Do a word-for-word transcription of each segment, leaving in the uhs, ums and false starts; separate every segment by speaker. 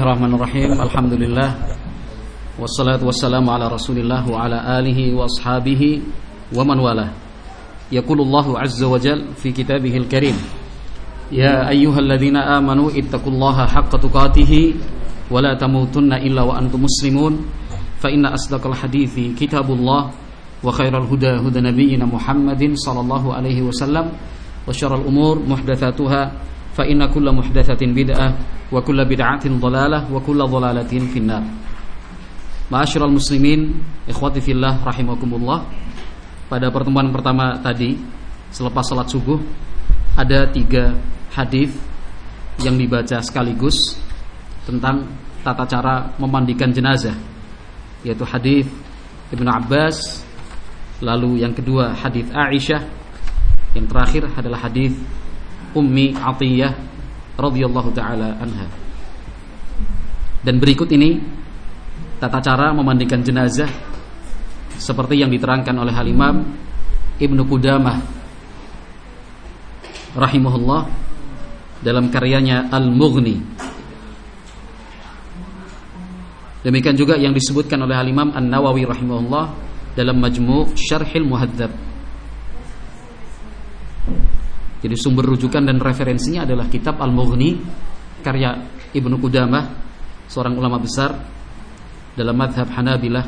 Speaker 1: Bismillahirrahmanirrahim. Alhamdulillah. Wassalatu wassalamu ala Rasulillah wa ala alihi wa ashabihi wa man walah. Yaqulullahu azza wa jalla fi kitabihil karim. Ya ayyuhalladzina amanu ittaqullaha haqqa tuqatih wa la tamutunna illa wa antum muslimun. Fa inna asdaqal hadithi kitabullah wa khairal huda huda nabiyyina Muhammadin sallallahu alaihi wasallam wa syarrul umur muhdatsatuha fa inna kulla muhdatsatin bid'ah wa kulla bid'atin dhalalah wa kulla dhalalatin finnar. Ma'asyiral muslimin, ikhwati fillah rahimakumullah. Pada pertemuan pertama tadi selepas salat subuh ada tiga hadis yang dibaca sekaligus tentang tata cara memandikan jenazah, yaitu hadis Ibnu Abbas, lalu yang kedua hadis Aisyah, yang terakhir adalah hadis Ummi Atiyah radhiyallahu taala anha. Dan berikut ini tata cara memandikan jenazah seperti yang diterangkan oleh Al-Imam Ibnu Qudamah rahimahullah dalam karyanya Al-Mughni. Demikian juga yang disebutkan oleh Al-Imam An-Nawawi rahimahullah dalam Majmu' Syarhil Muhadzab. Jadi sumber rujukan dan referensinya adalah kitab Al-Mughni karya Ibnu Qudamah, seorang ulama besar dalam madhab Hanabilah.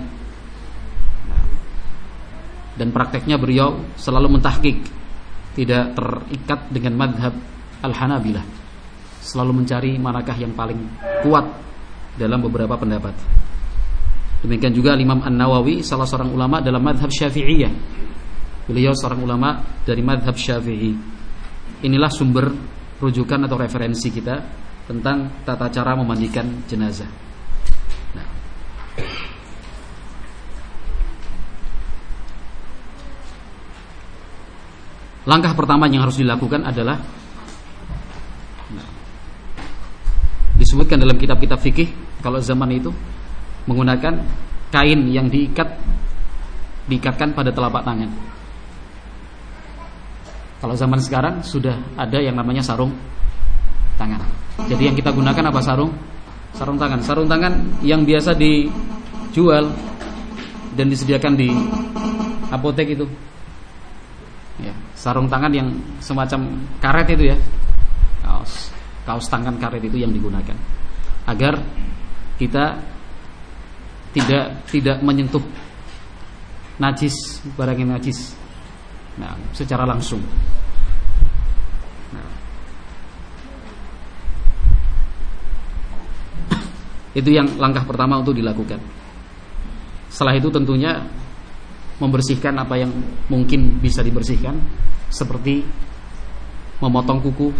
Speaker 1: Dan prakteknya beliau selalu mentahqiq, tidak terikat dengan madhab Al-Hanabilah, selalu mencari manakah yang paling kuat dalam beberapa pendapat. Demikian juga Imam An-Nawawi, salah seorang ulama dalam madhab Syafi'iyah. Beliau seorang ulama dari madhab Syafi'i. Inilah sumber rujukan atau referensi kita tentang tata cara memandikan jenazah. Nah, langkah pertama yang harus dilakukan adalah, nah, disebutkan dalam kitab-kitab fikih kalau zaman itu menggunakan kain yang diikat diikatkan pada telapak tangan. Kalau zaman sekarang sudah ada yang namanya sarung tangan. Jadi yang kita gunakan apa? Sarung sarung tangan. Sarung tangan yang biasa dijual dan disediakan di apotek itu. Ya, sarung tangan yang semacam karet itu ya. Kaos kaos tangan karet itu yang digunakan agar kita tidak tidak menyentuh najis, barang yang najis. Nah, secara langsung. Nah, itu yang langkah pertama untuk dilakukan. Setelah itu tentunya membersihkan apa yang mungkin bisa dibersihkan, seperti memotong kuku,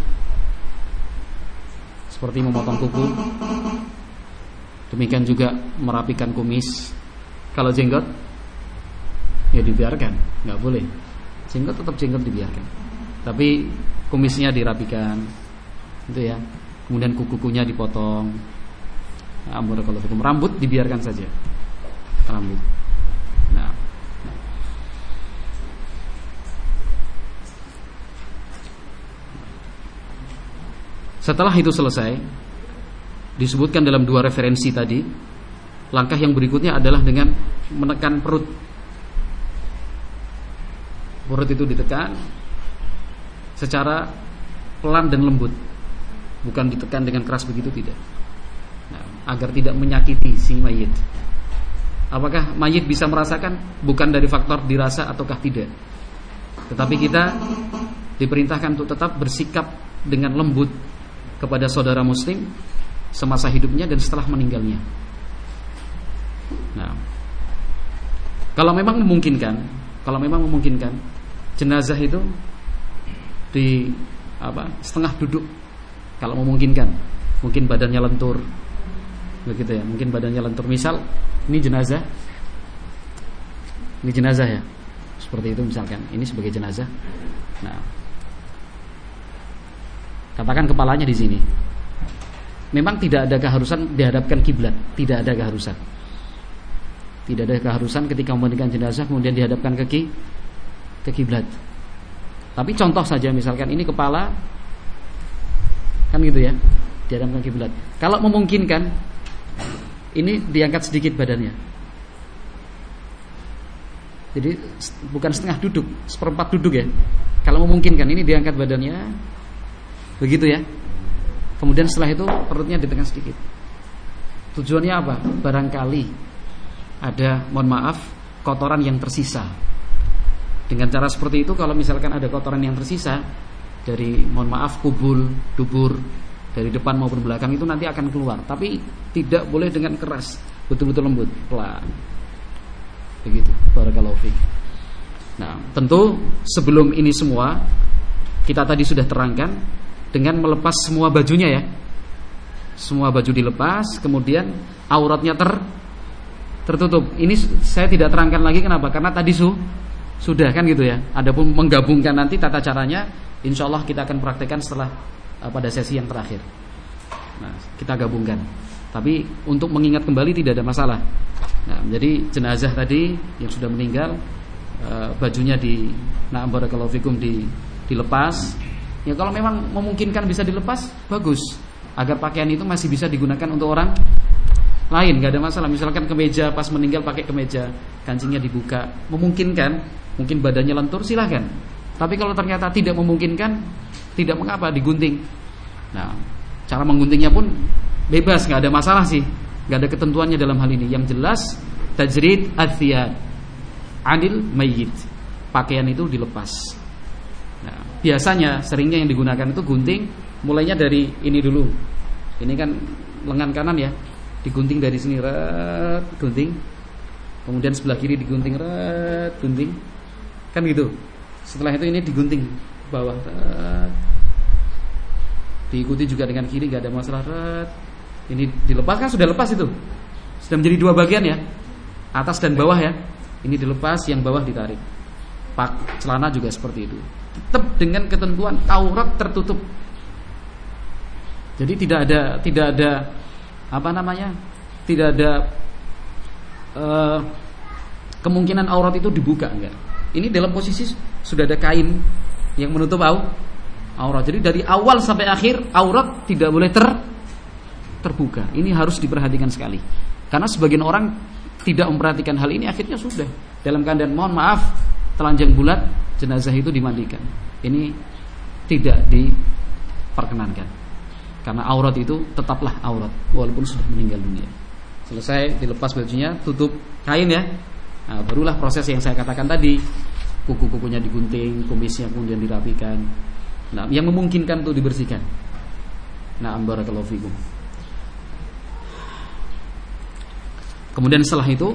Speaker 1: seperti memotong kuku. Demikian juga merapikan kumis. Kalau jenggot, ya dibiarkan, nggak boleh. Jenggot tetap jenggot dibiarkan, tapi kumisnya dirapikan, itu ya. Kemudian kuku-kukunya dipotong. Nah, kalau hukum rambut dibiarkan saja, rambut. Nah, setelah itu selesai, disebutkan dalam dua referensi tadi, langkah yang berikutnya adalah dengan menekan perut. Perut itu ditekan secara pelan dan lembut, bukan ditekan dengan keras begitu, tidak. Nah, agar tidak menyakiti si mayit. Apakah mayit bisa merasakan? Bukan dari faktor dirasa ataukah tidak, tetapi kita diperintahkan untuk tetap bersikap dengan lembut kepada saudara muslim semasa hidupnya dan setelah meninggalnya. Nah, kalau memang memungkinkan, kalau memang memungkinkan jenazah itu di apa setengah duduk, kalau memungkinkan, mungkin badannya lentur, begitu ya, mungkin badannya lentur. Misal ini jenazah, ini jenazah ya, seperti itu misalkan, ini sebagai jenazah. Nah, katakan kepalanya di sini. Memang tidak ada keharusan dihadapkan kiblat, tidak ada keharusan. Tidak ada keharusan ketika memandikan jenazah kemudian dihadapkan ke ke kiblat. Tapi contoh saja, misalkan ini kepala, kan gitu ya, di dihadapkan kiblat. Kalau memungkinkan, ini diangkat sedikit badannya. Jadi bukan setengah duduk, seperempat duduk ya. Kalau memungkinkan, ini diangkat badannya, begitu ya. Kemudian setelah itu perutnya ditekan sedikit. Tujuannya apa? Barangkali ada, mohon maaf, kotoran yang tersisa. Dengan cara seperti itu, kalau misalkan ada kotoran yang tersisa dari, mohon maaf, kubul, dubur, dari depan maupun belakang, itu nanti akan keluar. Tapi tidak boleh dengan keras, betul-betul lembut, pelan. Begitu. Barakallahu fiik. Nah, tentu sebelum ini semua kita tadi sudah terangkan dengan melepas semua bajunya ya. Semua baju dilepas, kemudian auratnya ter tertutup. Ini saya tidak terangkan lagi, kenapa? Karena tadi su sudah kan gitu ya. Adapun menggabungkan nanti tata caranya, insya Allah kita akan praktekkan setelah uh, pada sesi yang terakhir. Nah, kita gabungkan. Tapi untuk mengingat kembali tidak ada masalah. Nah, jadi jenazah tadi yang sudah meninggal, uh, bajunya di, nah barakallahu fikum, di dilepas. Ya kalau memang memungkinkan bisa dilepas, bagus. Agar pakaian itu masih bisa digunakan untuk orang lain, nggak ada masalah. Misalkan kemeja pas meninggal pakai kemeja, kancingnya dibuka, memungkinkan, mungkin badannya lentur, silahkan. Tapi kalau ternyata tidak memungkinkan, tidak mengapa, digunting. Nah, cara mengguntingnya pun bebas, nggak ada masalah sih, nggak ada ketentuannya dalam hal ini. Yang jelas tajrid athiyad anil mayyit, pakaian itu dilepas. Nah, biasanya seringnya yang digunakan itu gunting, mulainya dari ini dulu. Ini kan lengan kanan ya, digunting dari sini, ret, gunting. Kemudian sebelah kiri digunting, ret, gunting. Kan gitu. Setelah itu ini digunting ke bawah, ret. Diikuti juga dengan kiri, gak ada masalah, ret. Ini dilepas, kan sudah lepas itu. Sudah menjadi dua bagian ya, atas dan bawah ya. Ini dilepas, yang bawah ditarik. Pak celana juga seperti itu. Tetap dengan ketentuan aurat tertutup. Jadi tidak ada tidak ada apa namanya? Tidak ada uh, kemungkinan aurat itu dibuka, enggak. Ini dalam posisi sudah ada kain yang menutup aurat. Jadi dari awal sampai akhir aurat tidak boleh ter terbuka. Ini harus diperhatikan sekali. Karena sebagian orang tidak memperhatikan hal ini, akhirnya sudah dalam keadaan mohon maaf telanjang bulat, jenazah itu dimandikan. Ini tidak diperkenankan. Karena aurat itu tetaplah aurat walaupun sudah meninggal dunia. Selesai dilepas bajunya, tutup kain ya. Nah, barulah proses yang saya katakan tadi. Kuku-kukunya digunting, kumisnya kemudian dirapikan. Nah, yang memungkinkan itu dibersihkan. Nah, barakallahu fikum. Kemudian setelah itu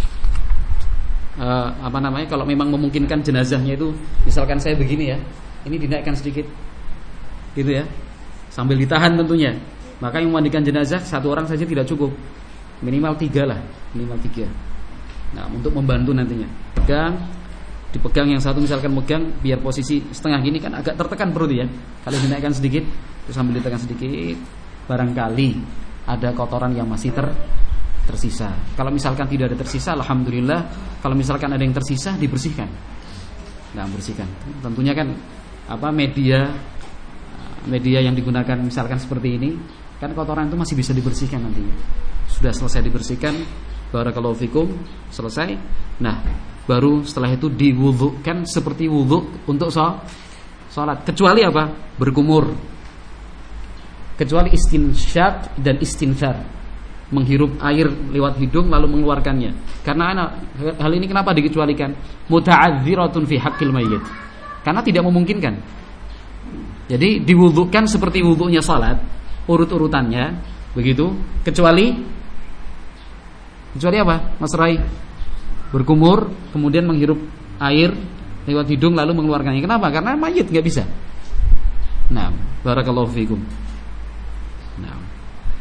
Speaker 1: uh, apa namanya, kalau memang memungkinkan jenazahnya itu, misalkan saya begini ya, ini dinaikkan sedikit, gitu ya, sambil ditahan tentunya. Maka yang memandikan jenazah satu orang saja tidak cukup, minimal tiga lah, minimal tiga. Nah, untuk membantu nantinya, pegang, dipegang yang satu misalkan megang, biar posisi setengah gini kan agak tertekan perut ya. Kalau dinaikkan sedikit, terus sambil ditekan sedikit, barangkali ada kotoran yang masih ter tersisa. Kalau misalkan tidak ada tersisa, alhamdulillah. Kalau misalkan ada yang tersisa, dibersihkan. Nah, bersihkan. Tentunya kan apa media media yang digunakan misalkan seperti ini, kan kotoran itu masih bisa dibersihkan nantinya. Sudah selesai dibersihkan, barakallahu fikum, selesai. Nah, baru setelah itu diwudhukan seperti wudhu untuk sholat. Kecuali apa? Berkumur. Kecuali istinsyaq dan istinthar, menghirup air lewat hidung lalu mengeluarkannya. Karena anak, hal ini kenapa dikecualikan? Muta'adziratun fi haqqil mayyit. Karena tidak memungkinkan. Jadi diwudhukan seperti wudhunya salat, urut-urutannya begitu, kecuali kecuali apa? Mas Rai? Berkumur kemudian menghirup air lewat hidung lalu mengeluarkannya. Kenapa? Karena mayit enggak bisa. Nah, barakallahu fikum. Nah,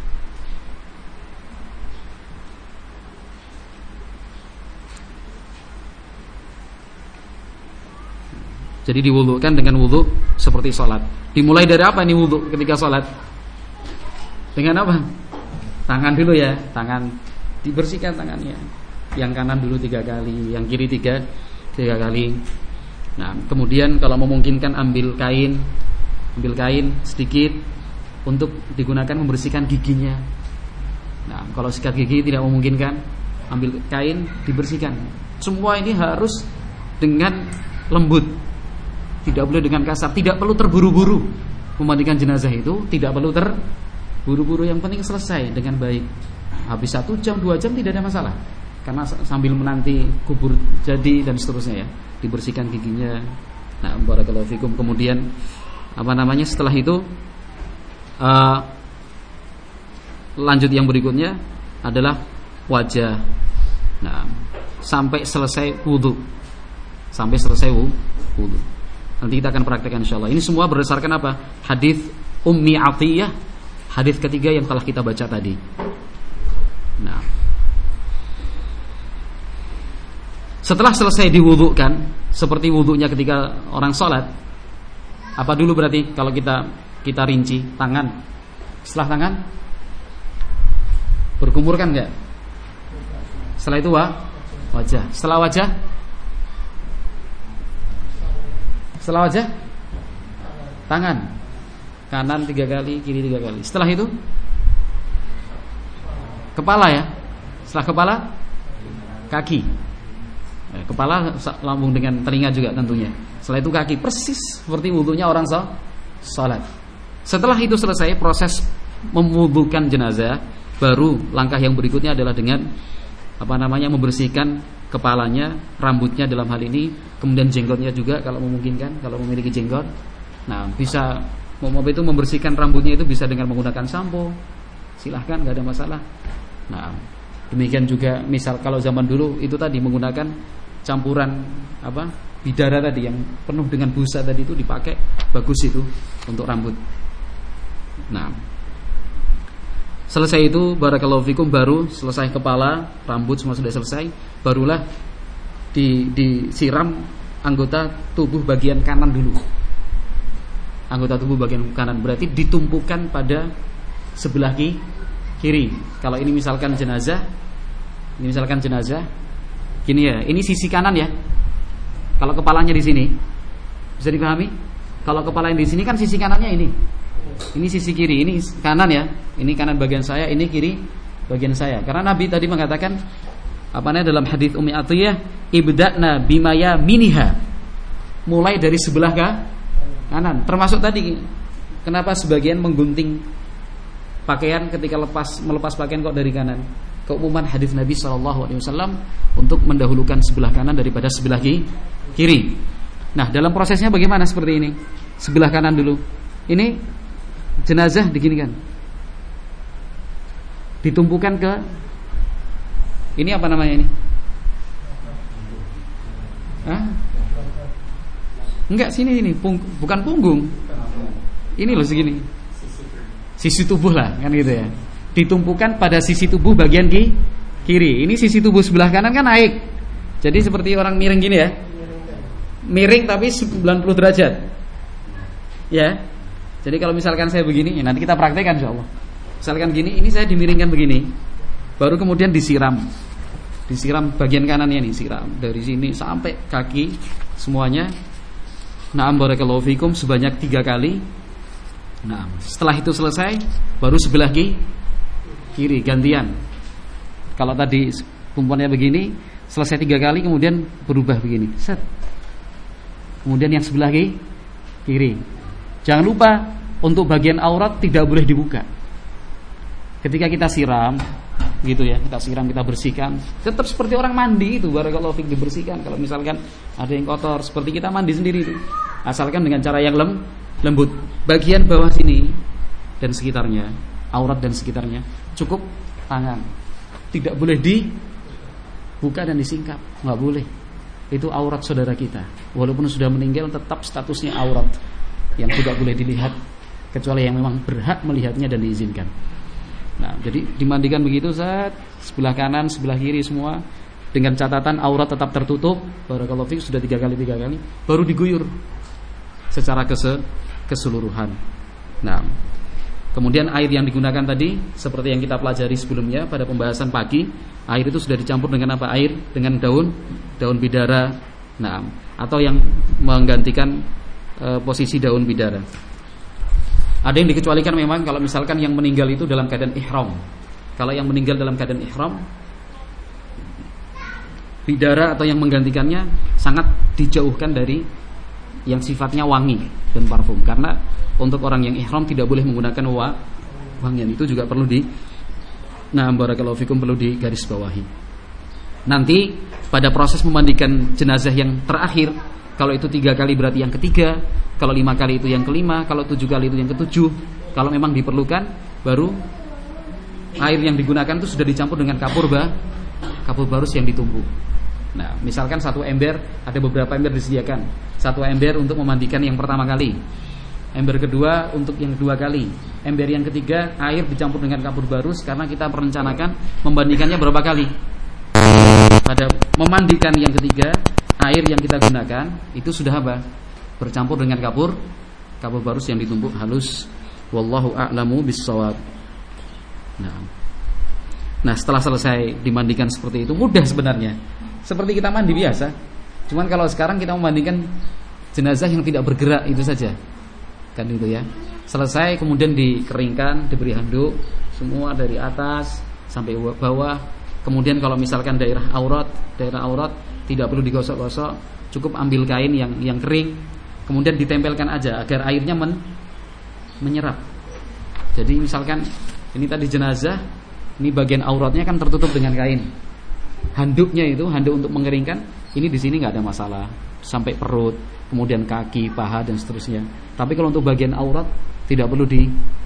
Speaker 1: jadi diwudhukan dengan wudhu seperti sholat. Dimulai dari apa ini wudhu ketika sholat? Dengan apa? Tangan dulu ya, tangan dibersihkan tangannya. Yang kanan dulu tiga kali, yang kiri tiga tiga kali. Nah, kemudian kalau memungkinkan ambil kain, ambil kain sedikit, untuk digunakan membersihkan giginya. Nah, kalau sikat gigi tidak memungkinkan, ambil kain dibersihkan. Semua ini harus dengan lembut, tidak boleh dengan kasar, tidak perlu terburu-buru. Memandikan jenazah itu tidak perlu terburu-buru, yang penting selesai dengan baik. Habis satu jam, dua jam tidak ada masalah, karena sambil menanti kubur jadi dan seterusnya ya, dibersihkan giginya. Nah, barakallahu fikum. Kemudian apa namanya setelah itu uh, lanjut yang berikutnya adalah wajah. Nah, sampai selesai wudu, sampai selesai wudu. Nanti kita akan praktekkan insyaallah. Ini semua berdasarkan apa? Hadis Ummi Atiyah, hadis ketiga yang telah kita baca tadi. Nah, setelah selesai diwudukan seperti wudunya ketika orang sholat, apa dulu berarti kalau kita kita rinci? Tangan. Setelah tangan berkumur kan enggak? Setelah itu wa, wajah. Setelah wajah Setelah wajah tangan. Kanan tiga kali, kiri tiga kali. Setelah itu kepala ya. Setelah kepala kaki. Eh, kepala lambung dengan telinga juga tentunya. Setelah itu kaki, persis seperti wudunya orang sholat. Setelah itu selesai proses memwudukan jenazah, baru langkah yang berikutnya adalah dengan apa namanya membersihkan kepalanya, rambutnya dalam hal ini, kemudian jenggotnya juga kalau memungkinkan, kalau memiliki jenggot. Nah, bisa mau itu membersihkan rambutnya itu bisa dengan menggunakan sampo, silahkan, nggak ada masalah. Nah, demikian juga misal kalau zaman dulu itu tadi menggunakan campuran apa bidara tadi yang penuh dengan busa tadi itu dipakai, bagus itu untuk rambut. Nah, selesai itu barakallahu fikum, baru selesai kepala, rambut semua sudah selesai, barulah di, disiram anggota tubuh bagian kanan dulu. Anggota tubuh bagian kanan berarti ditumpukan pada sebelah kiri. Kalau ini misalkan jenazah, ini misalkan jenazah, gini ya, ini sisi kanan ya. Kalau kepalanya di sini, bisa dipahami? Kalau kepala yang di sini kan sisi kanannya ini. Ini sisi kiri, ini kanan ya. Ini kanan bagian saya, ini kiri bagian saya. Karena Nabi tadi mengatakan apa namanya dalam hadis Ummi Atiyah, ibda'na bimaya miniha. Mulai dari sebelah kanan. Termasuk tadi kenapa sebagian menggunting pakaian ketika lepas melepas pakaian kok dari kanan? Keumuman hadis Nabi sallallahu alaihi wasallam untuk mendahulukan sebelah kanan daripada sebelah kiri. Nah, dalam prosesnya bagaimana seperti ini? Sebelah kanan dulu. Ini jenazah diginikan, ditumpukan ke ini apa namanya ini? Hah? Enggak, sini sini, Pung, bukan punggung. Ini loh segini. Sisi tubuh lah, kan gitu ya. Ditumpukan pada sisi tubuh bagian ki, kiri. Ini sisi tubuh sebelah kanan kan naik. Jadi seperti orang miring gini ya. Miring tapi sembilan puluh derajat. Ya. Jadi kalau misalkan saya begini, ya nanti kita praktekkan insyaallah. Misalkan gini, ini saya dimiringkan begini, baru kemudian disiram, disiram bagian kanannya nih, siram dari sini sampai kaki semuanya. Na'am barakallahu fikum sebanyak tiga kali. Nah, setelah itu selesai, baru sebelah kiri gantian. Kalau tadi tumpuannya begini, selesai tiga kali, kemudian berubah begini, set. Kemudian yang sebelah kiri. Jangan lupa untuk bagian aurat tidak boleh dibuka. Ketika kita siram, gitu ya, kita siram, kita bersihkan, tetap seperti orang mandi itu, barakallahu fik, dibersihkan. Kalau misalkan ada yang kotor, seperti kita mandi sendiri itu, asalkan dengan cara yang lem, lembut. Bagian bawah sini dan sekitarnya, aurat dan sekitarnya, cukup tangan. Tidak boleh dibuka dan disingkap, nggak boleh. Itu aurat saudara kita. Walaupun sudah meninggal, tetap statusnya aurat yang tidak boleh dilihat kecuali yang memang berhak melihatnya dan diizinkan. Nah, jadi dimandikan begitu, saat sebelah kanan, sebelah kiri semua dengan catatan aurat tetap tertutup. Barakallahu fiik, sudah tiga kali tiga kali, baru diguyur secara kese, keseluruhan. Nah, kemudian air yang digunakan tadi seperti yang kita pelajari sebelumnya pada pembahasan pagi, air itu sudah dicampur dengan apa? Air dengan daun daun bidara. Nah, atau yang menggantikan posisi daun bidara. Ada yang dikecualikan memang kalau misalkan yang meninggal itu dalam keadaan ihram. Kalau yang meninggal dalam keadaan ihram, bidara atau yang menggantikannya sangat dijauhkan dari yang sifatnya wangi dan parfum. Karena untuk orang yang ihram tidak boleh menggunakan wa, wangian. Itu juga perlu di Nah, barakallahu fikum, perlu digarisbawahi. Nanti pada proses memandikan jenazah yang terakhir, kalau itu tiga kali berarti yang ketiga, kalau lima kali itu yang kelima, kalau tujuh kali itu yang ketujuh. Kalau memang diperlukan, baru air yang digunakan itu sudah dicampur dengan kapur bah, kapur barus yang ditumbuk. Nah, misalkan satu ember, ada beberapa ember disediakan. Satu ember untuk memandikan yang pertama kali, ember kedua untuk yang kedua kali, ember yang ketiga air dicampur dengan kapur barus, karena kita merencanakan membandingkannya berapa kali. Pada memandikan yang ketiga, air yang kita gunakan itu sudah apa? Bercampur dengan kapur kapur barus yang ditumbuk halus. Wallahu a'lamu bissawab. Nah, nah setelah selesai dimandikan seperti itu, mudah sebenarnya, seperti kita mandi biasa. Cuman kalau sekarang kita membandingkan jenazah yang tidak bergerak itu saja, kan itu ya. Selesai kemudian dikeringkan, diberi handuk semua dari atas sampai bawah. Kemudian kalau misalkan daerah aurat, daerah aurat tidak perlu digosok-gosok, cukup ambil kain yang yang kering, kemudian ditempelkan aja agar airnya men, menyerap. Jadi misalkan ini tadi jenazah, ini bagian auratnya kan tertutup dengan kain. Handuknya itu handuk untuk mengeringkan, ini di sini nggak ada masalah, sampai perut, kemudian kaki, paha dan seterusnya. Tapi kalau untuk bagian aurat tidak perlu di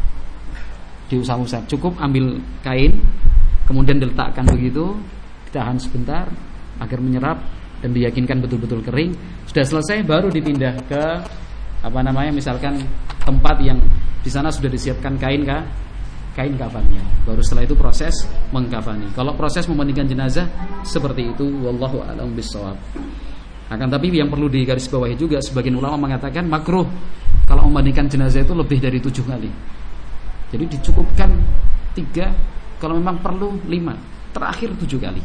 Speaker 1: diusap-usap, cukup ambil kain, kemudian diletakkan begitu, ditahan sebentar agar menyerap dan diyakinkan betul-betul kering. Sudah selesai baru dipindah ke apa namanya, misalkan tempat yang di sana sudah disiapkan kain kah? kain kafannya. Baru setelah itu proses mengkafani. Kalau proses memandikan jenazah seperti itu, wallahu a'lam bissawab. Akan tapi yang perlu digarisbawahi juga, sebagian ulama mengatakan makruh kalau memandikan jenazah itu lebih dari tujuh kali. Jadi dicukupkan tiga, kalau memang perlu lima, terakhir tujuh kali.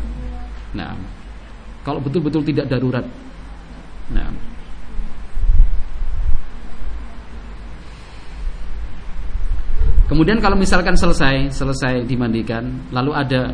Speaker 1: Nah, kalau betul-betul tidak darurat. Nah, kemudian kalau misalkan selesai selesai dimandikan, lalu ada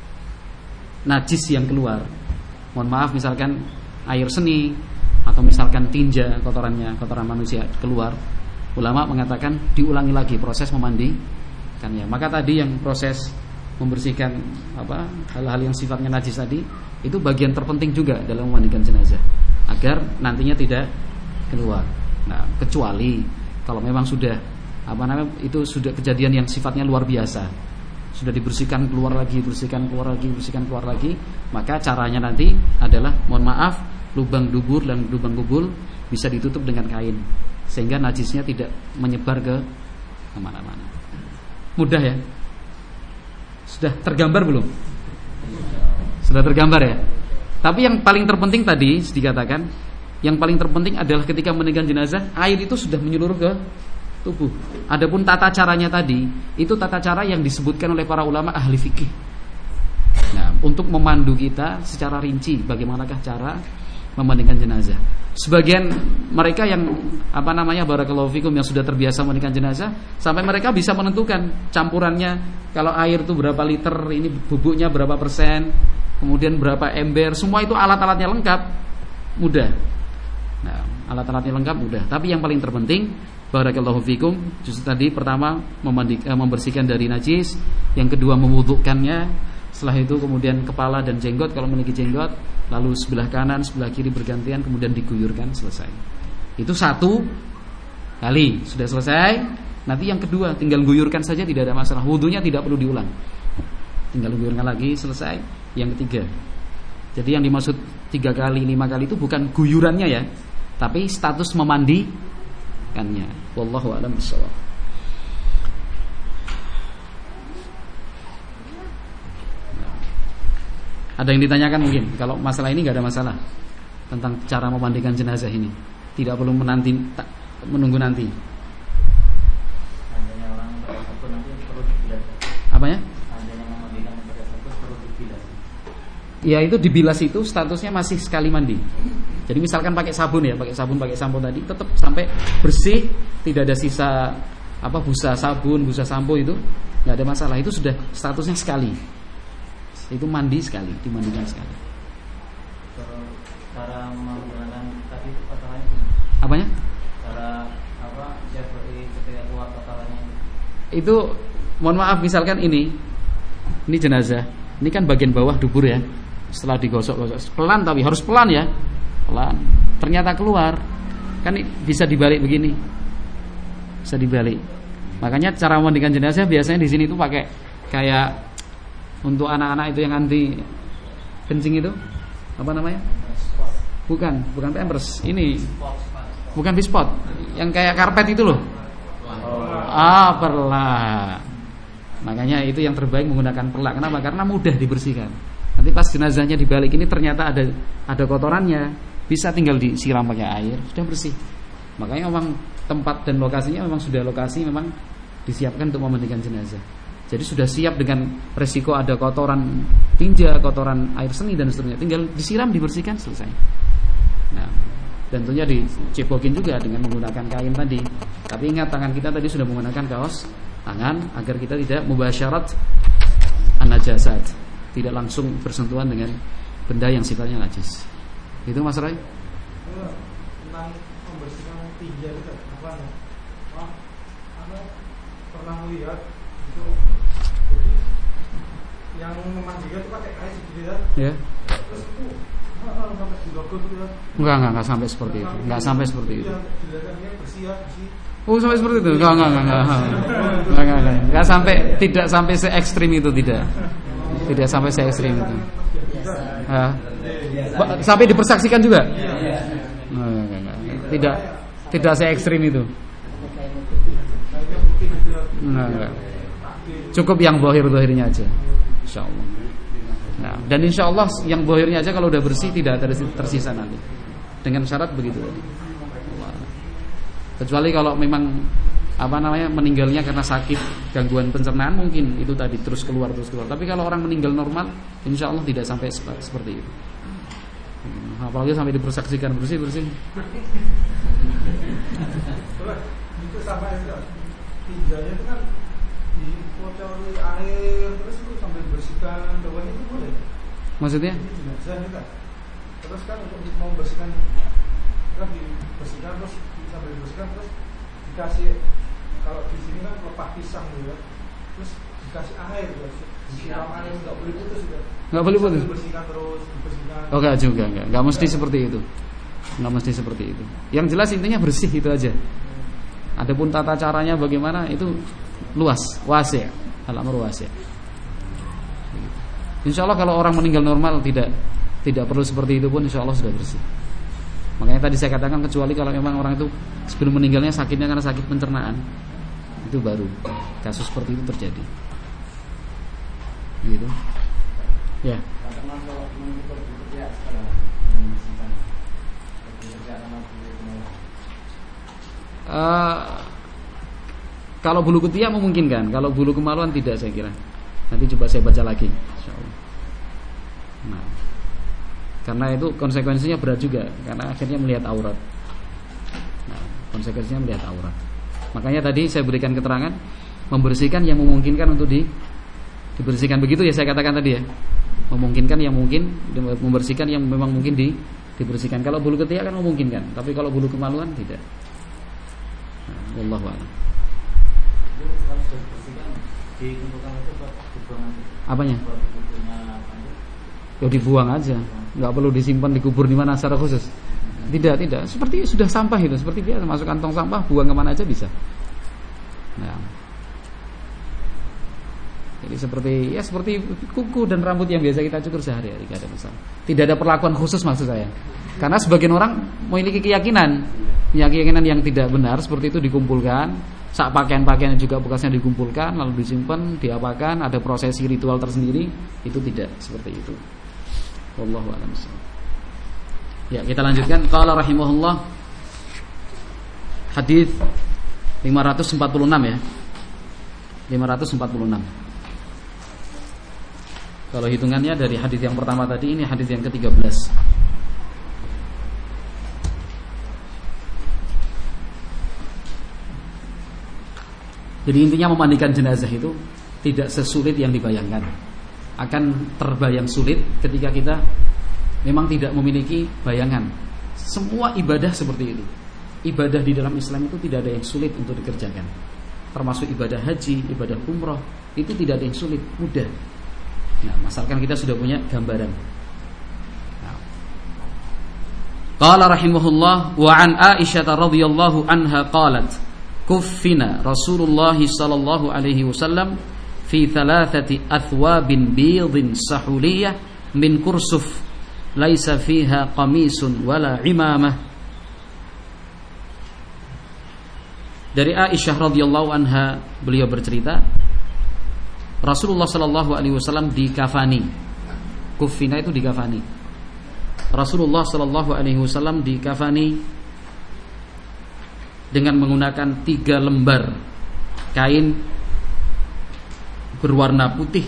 Speaker 1: najis yang keluar, mohon maaf misalkan air seni atau misalkan tinja, kotorannya, kotoran manusia keluar, ulama mengatakan diulangi lagi proses memandikannya. Maka tadi yang proses membersihkan apa hal-hal yang sifatnya najis tadi, itu bagian terpenting juga dalam memandikan jenazah agar nantinya tidak keluar. Nah, kecuali kalau memang sudah apa namanya itu sudah kejadian yang sifatnya luar biasa, sudah dibersihkan keluar lagi, bersihkan keluar lagi, bersihkan keluar lagi, maka caranya nanti adalah, mohon maaf, lubang dubur dan lubang kubul bisa ditutup dengan kain sehingga najisnya tidak menyebar ke kemana-mana. Mudah ya? Sudah tergambar belum? Sudah tergambar ya? Tapi yang paling terpenting tadi dikatakan, yang paling terpenting adalah ketika memandikan jenazah, air itu sudah menyeluruh ke tubuh. Adapun tata caranya tadi, itu tata cara yang disebutkan oleh para ulama ahli fikih. Nah, untuk memandu kita secara rinci bagaimanakah cara memandikan jenazah. Sebagian mereka yang apa namanya barakallahu fikum yang sudah terbiasa memandikan jenazah, sampai mereka bisa menentukan campurannya, kalau air itu berapa liter, ini bubuknya berapa persen, kemudian berapa ember, semua itu alat-alatnya lengkap, mudah. Nah, alat-alatnya lengkap mudah. Tapi yang paling terpenting barakallahu fikum, justru tadi pertama memandi, eh, membersihkan dari najis, yang kedua memwudhukannya, setelah itu kemudian kepala dan jenggot kalau memiliki jenggot, lalu sebelah kanan, sebelah kiri bergantian, kemudian diguyurkan, selesai. Itu satu kali, sudah selesai. Nanti yang kedua tinggal guyurkan saja, tidak ada masalah. Wudhunya tidak perlu diulang, tinggal guyurkan lagi, selesai. Yang ketiga, jadi yang dimaksud tiga kali, lima kali itu bukan guyurannya ya, tapi status memandikannya. Wallahu a'lam bishawab. Ada yang ditanyakan mungkin? Kalau masalah ini nggak ada masalah tentang cara memandikan jenazah ini, tidak perlu menanti, tak, menunggu nanti. Apanya? Ya itu dibilas itu statusnya masih sekali mandi. Jadi misalkan pakai sabun ya, pakai sabun, pakai sampo tadi, tetap sampai bersih, tidak ada sisa apa busa sabun, busa sampo itu nggak ada masalah. Itu sudah statusnya sekali. Itu mandi sekali, dimandikan sekali.
Speaker 2: Cara menggunakan tadi kotorannya
Speaker 1: Apanya?
Speaker 2: cara apa seperti ketika keluar kotorannya
Speaker 1: Itu mohon maaf, misalkan ini ini jenazah, ini kan bagian bawah dubur ya. Setelah digosok-gosok pelan, tapi harus pelan ya, pelan. Ternyata keluar, kan bisa dibalik begini, bisa dibalik. Makanya cara memandikan jenazah biasanya di sini tuh pakai kayak untuk anak-anak itu yang anti kencing itu apa namanya? Bukan, bukan pampers. Ini bukan bispot, yang kayak karpet itu loh. Ah, perlah. Makanya itu yang terbaik menggunakan perlak. Kenapa? Karena mudah dibersihkan. Nanti pas jenazahnya dibalik ini ternyata ada ada kotorannya, bisa tinggal disiram pakai air, sudah bersih. Makanya memang tempat dan lokasinya memang sudah lokasi memang disiapkan untuk memandikan jenazah. Jadi sudah siap dengan resiko ada kotoran tinja, kotoran air seni dan seterusnya. Tinggal disiram, dibersihkan, selesai. Nah, tentunya dicebokin juga dengan menggunakan kain tadi. Tapi ingat, tangan kita tadi sudah menggunakan kaos tangan agar kita tidak mubasyarat an-najasat, tidak langsung bersentuhan dengan benda yang sifatnya najis. Itu Mas Roy?
Speaker 3: Tentang membersihkan tinja itu apa ya? Oh, apa pernah melihat itu, jadi yang memandikan itu pakai air sedikit ya?
Speaker 1: Ya.
Speaker 3: Terus itu ah, sampai dilogo itu ya?
Speaker 1: Enggak, enggak, enggak sampai seperti itu. Enggak sampai seperti itu.
Speaker 3: Dilihatnya bersih ya, bersih.
Speaker 1: Oh, sampai seperti itu? Enggak, enggak, enggak, enggak. Enggak, enggak, enggak. Enggak sampai, tidak sampai se ekstrim itu, tidak. Tidak sampai se ekstrim itu. Ya. Sampai dipersaksikan juga? Enggak, enggak, enggak. Tidak, tidak se ekstrim itu. Enggak, enggak. Cukup yang bohir-bohirnya aja, insyaallah. Nah, dan insyaallah yang bohirnya aja kalau udah bersih tidak tersisa nanti. Dengan syarat begitu tadi. Kecuali kalau memang apa namanya meninggalnya karena sakit, gangguan pencernaan, mungkin itu tadi terus keluar terus keluar. Tapi kalau orang meninggal normal, insya Allah tidak sampai seperti itu. Apalagi sampai dipersaksikan bersih bersih.
Speaker 3: Itu sama itu tinjanya itu kan dikocori air terus itu sambil bersihkan daun itu boleh.
Speaker 1: Maksudnya?
Speaker 3: Jenazah kan. Terus kan untuk mau membersihkan kan dibersihkan terus sambil dibersihkan terus dikasih, kalau di sini kan pelepah pisang gitu ya, terus dikasih air ya, disiram air, nggak boleh putus juga.
Speaker 1: Nggak boleh putus.
Speaker 3: Dibersihkan terus, dibersihkan.
Speaker 1: Oh enggak juga, enggak, enggak mesti seperti itu. Enggak mesti seperti itu. Yang jelas intinya bersih itu aja. Adapun tata caranya bagaimana itu luas, wasi', al-amru wasi'. Insyaallah kalau orang meninggal normal tidak tidak perlu seperti itu pun insyaallah sudah bersih. Makanya tadi saya katakan kecuali kalau memang orang itu sebelum meninggalnya sakitnya karena sakit pencernaan, itu baru kasus seperti itu terjadi. Gitu. Ya. Uh, kalau bulu ketiak memungkinkan, kalau bulu kemaluan tidak saya kira. Nanti coba saya baca lagi, insyaallah. Nah, karena itu konsekuensinya berat juga, karena akhirnya melihat aurat. Nah, konsekuensinya melihat aurat. Makanya tadi saya berikan keterangan membersihkan yang memungkinkan untuk di, dibersihkan, begitu ya saya katakan tadi ya. Memungkinkan yang mungkin, membersihkan yang memang mungkin di, dibersihkan. Kalau bulu ketiak kan memungkinkan, tapi kalau bulu kemaluan tidak. Nah, wallahu a'lam. Apanya? Ya dibuang aja, nggak perlu disimpan dikubur di mana secara khusus. Tidak, tidak. Seperti sudah sampah itu, seperti biasa masuk kantong sampah, buang kemana aja bisa. Nah. Jadi seperti ya seperti kuku dan rambut yang biasa kita cukur sehari-hari, tidak ada masalah. Tidak ada perlakuan khusus maksud saya. Karena sebagian orang memiliki keyakinan, keyakinan yang tidak benar seperti itu dikumpulkan, sak pakaian-pakaian juga bekasnya dikumpulkan lalu disimpan, diapakan, ada prosesi ritual tersendiri, itu tidak seperti itu. Wallahu a'lam. Ya, kita lanjutkan. Qala rahimahullah. Hadis lima ratus empat puluh enam ya. lima ratus empat puluh enam. Kalau hitungannya dari hadis yang pertama tadi, ini hadis yang ketiga belas. Jadi intinya memandikan jenazah itu tidak sesulit yang dibayangkan. Akan terbayang sulit ketika kita memang tidak memiliki bayangan. Semua ibadah seperti itu. Ibadah di dalam Islam itu tidak ada yang sulit untuk dikerjakan. Termasuk ibadah haji, ibadah umroh, itu tidak ada yang sulit, mudah. Nah, asalkan kita sudah punya gambaran. Nah. Qala rahimahullah wa an Aisyah radhiyallahu anha qalat kuffina Rasulullah sallallahu alaihi wasallam fi thalathati athwabin bidin sahuliyah min kursuf laisa fiha qamisun wala imamah. Dari Aisyah radhiyallahu anha, beliau bercerita Rasulullah sallallahu alaihi wasallam dikafani. Kuffina itu dikafani. Rasulullah sallallahu alaihi wasallam dikafani dengan menggunakan tiga lembar kain berwarna putih.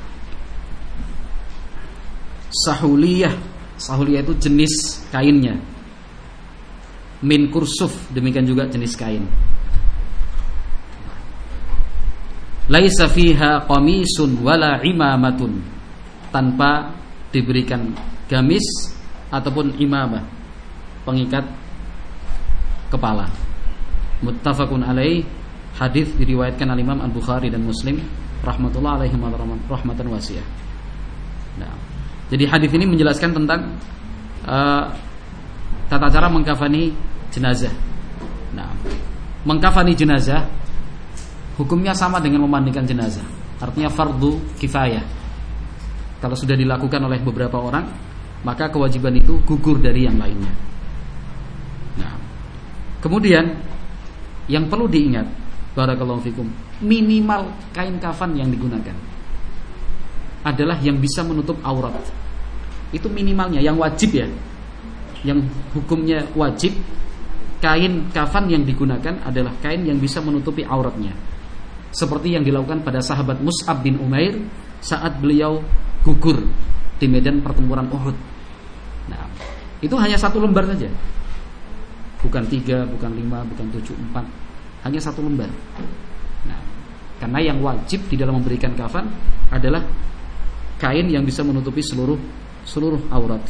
Speaker 1: Sahuliyah. Sahuliyah itu jenis kainnya. Min kursuf, demikian juga jenis kain. Laisa fiha qamisun wala imamatun, tanpa diberikan gamis ataupun imamah, pengikat kepala. Muttafaqun alaih. Hadis diriwayatkan oleh Imam Al-Bukhari dan Muslim rahmatullah alaihim rahmatan wasi'ah. Nah, jadi hadis ini menjelaskan tentang uh, tata cara mengkafani jenazah. Nah, mengkafani jenazah hukumnya sama dengan memandikan jenazah. Artinya fardu kifayah. Kalau sudah dilakukan oleh beberapa orang, maka kewajiban itu gugur dari yang lainnya. Nah, kemudian yang perlu diingat, barakallahu fikum, minimal kain kafan yang digunakan adalah yang bisa menutup aurat. Itu minimalnya, yang wajib ya. Yang hukumnya wajib, kain kafan yang digunakan adalah kain yang bisa menutupi auratnya. Seperti yang dilakukan pada sahabat Mus'ab bin Umair saat beliau gugur di medan pertempuran Uhud. Nah, itu hanya satu lembar saja. Bukan tiga, bukan lima, bukan tujuh, empat. Hanya satu lembar. Nah, karena yang wajib di dalam memberikan kafan adalah kain yang bisa menutupi seluruh seluruh aurat.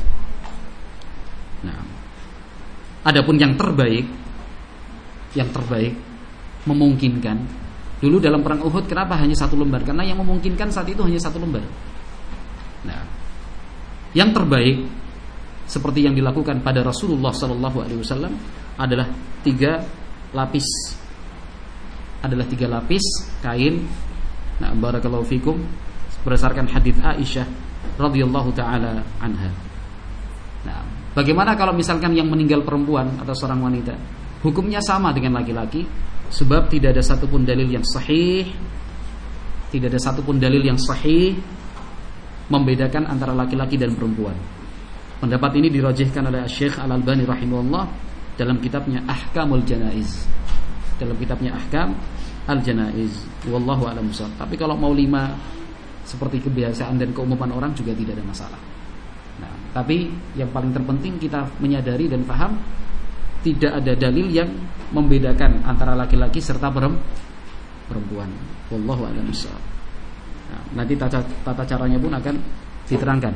Speaker 1: Nah, adapun yang terbaik, yang terbaik memungkinkan. Dulu dalam perang Uhud kenapa hanya satu lembar? Karena yang memungkinkan saat itu hanya satu lembar. Nah, yang terbaik seperti yang dilakukan pada Rasulullah sallallahu alaihi wasallam adalah tiga lapis. Adalah tiga lapis kain. Nah, barakallahu fikum, berdasarkan hadis Aisyah radhiyallahu taala anha. Nah, bagaimana kalau misalkan yang meninggal perempuan atau seorang wanita? Hukumnya sama dengan laki-laki. Sebab tidak ada satupun dalil yang sahih, tidak ada satupun dalil yang sahih membedakan antara laki-laki dan perempuan. Pendapat ini dirajihkan oleh Syekh Al-Albani rahimahullah dalam kitabnya Ahkamul Janaiz. Dalam kitabnya Ahkam Al-Janaiz. Wallahu a'lam bishawab. Tapi kalau mau lima seperti kebiasaan dan keumuman orang juga tidak ada masalah. Nah, tapi yang paling terpenting kita menyadari dan paham tidak ada dalil yang membedakan antara laki-laki serta perempuan. Wallahu a'lam bishawab. Nah, nanti tata, tata caranya pun akan diterangkan.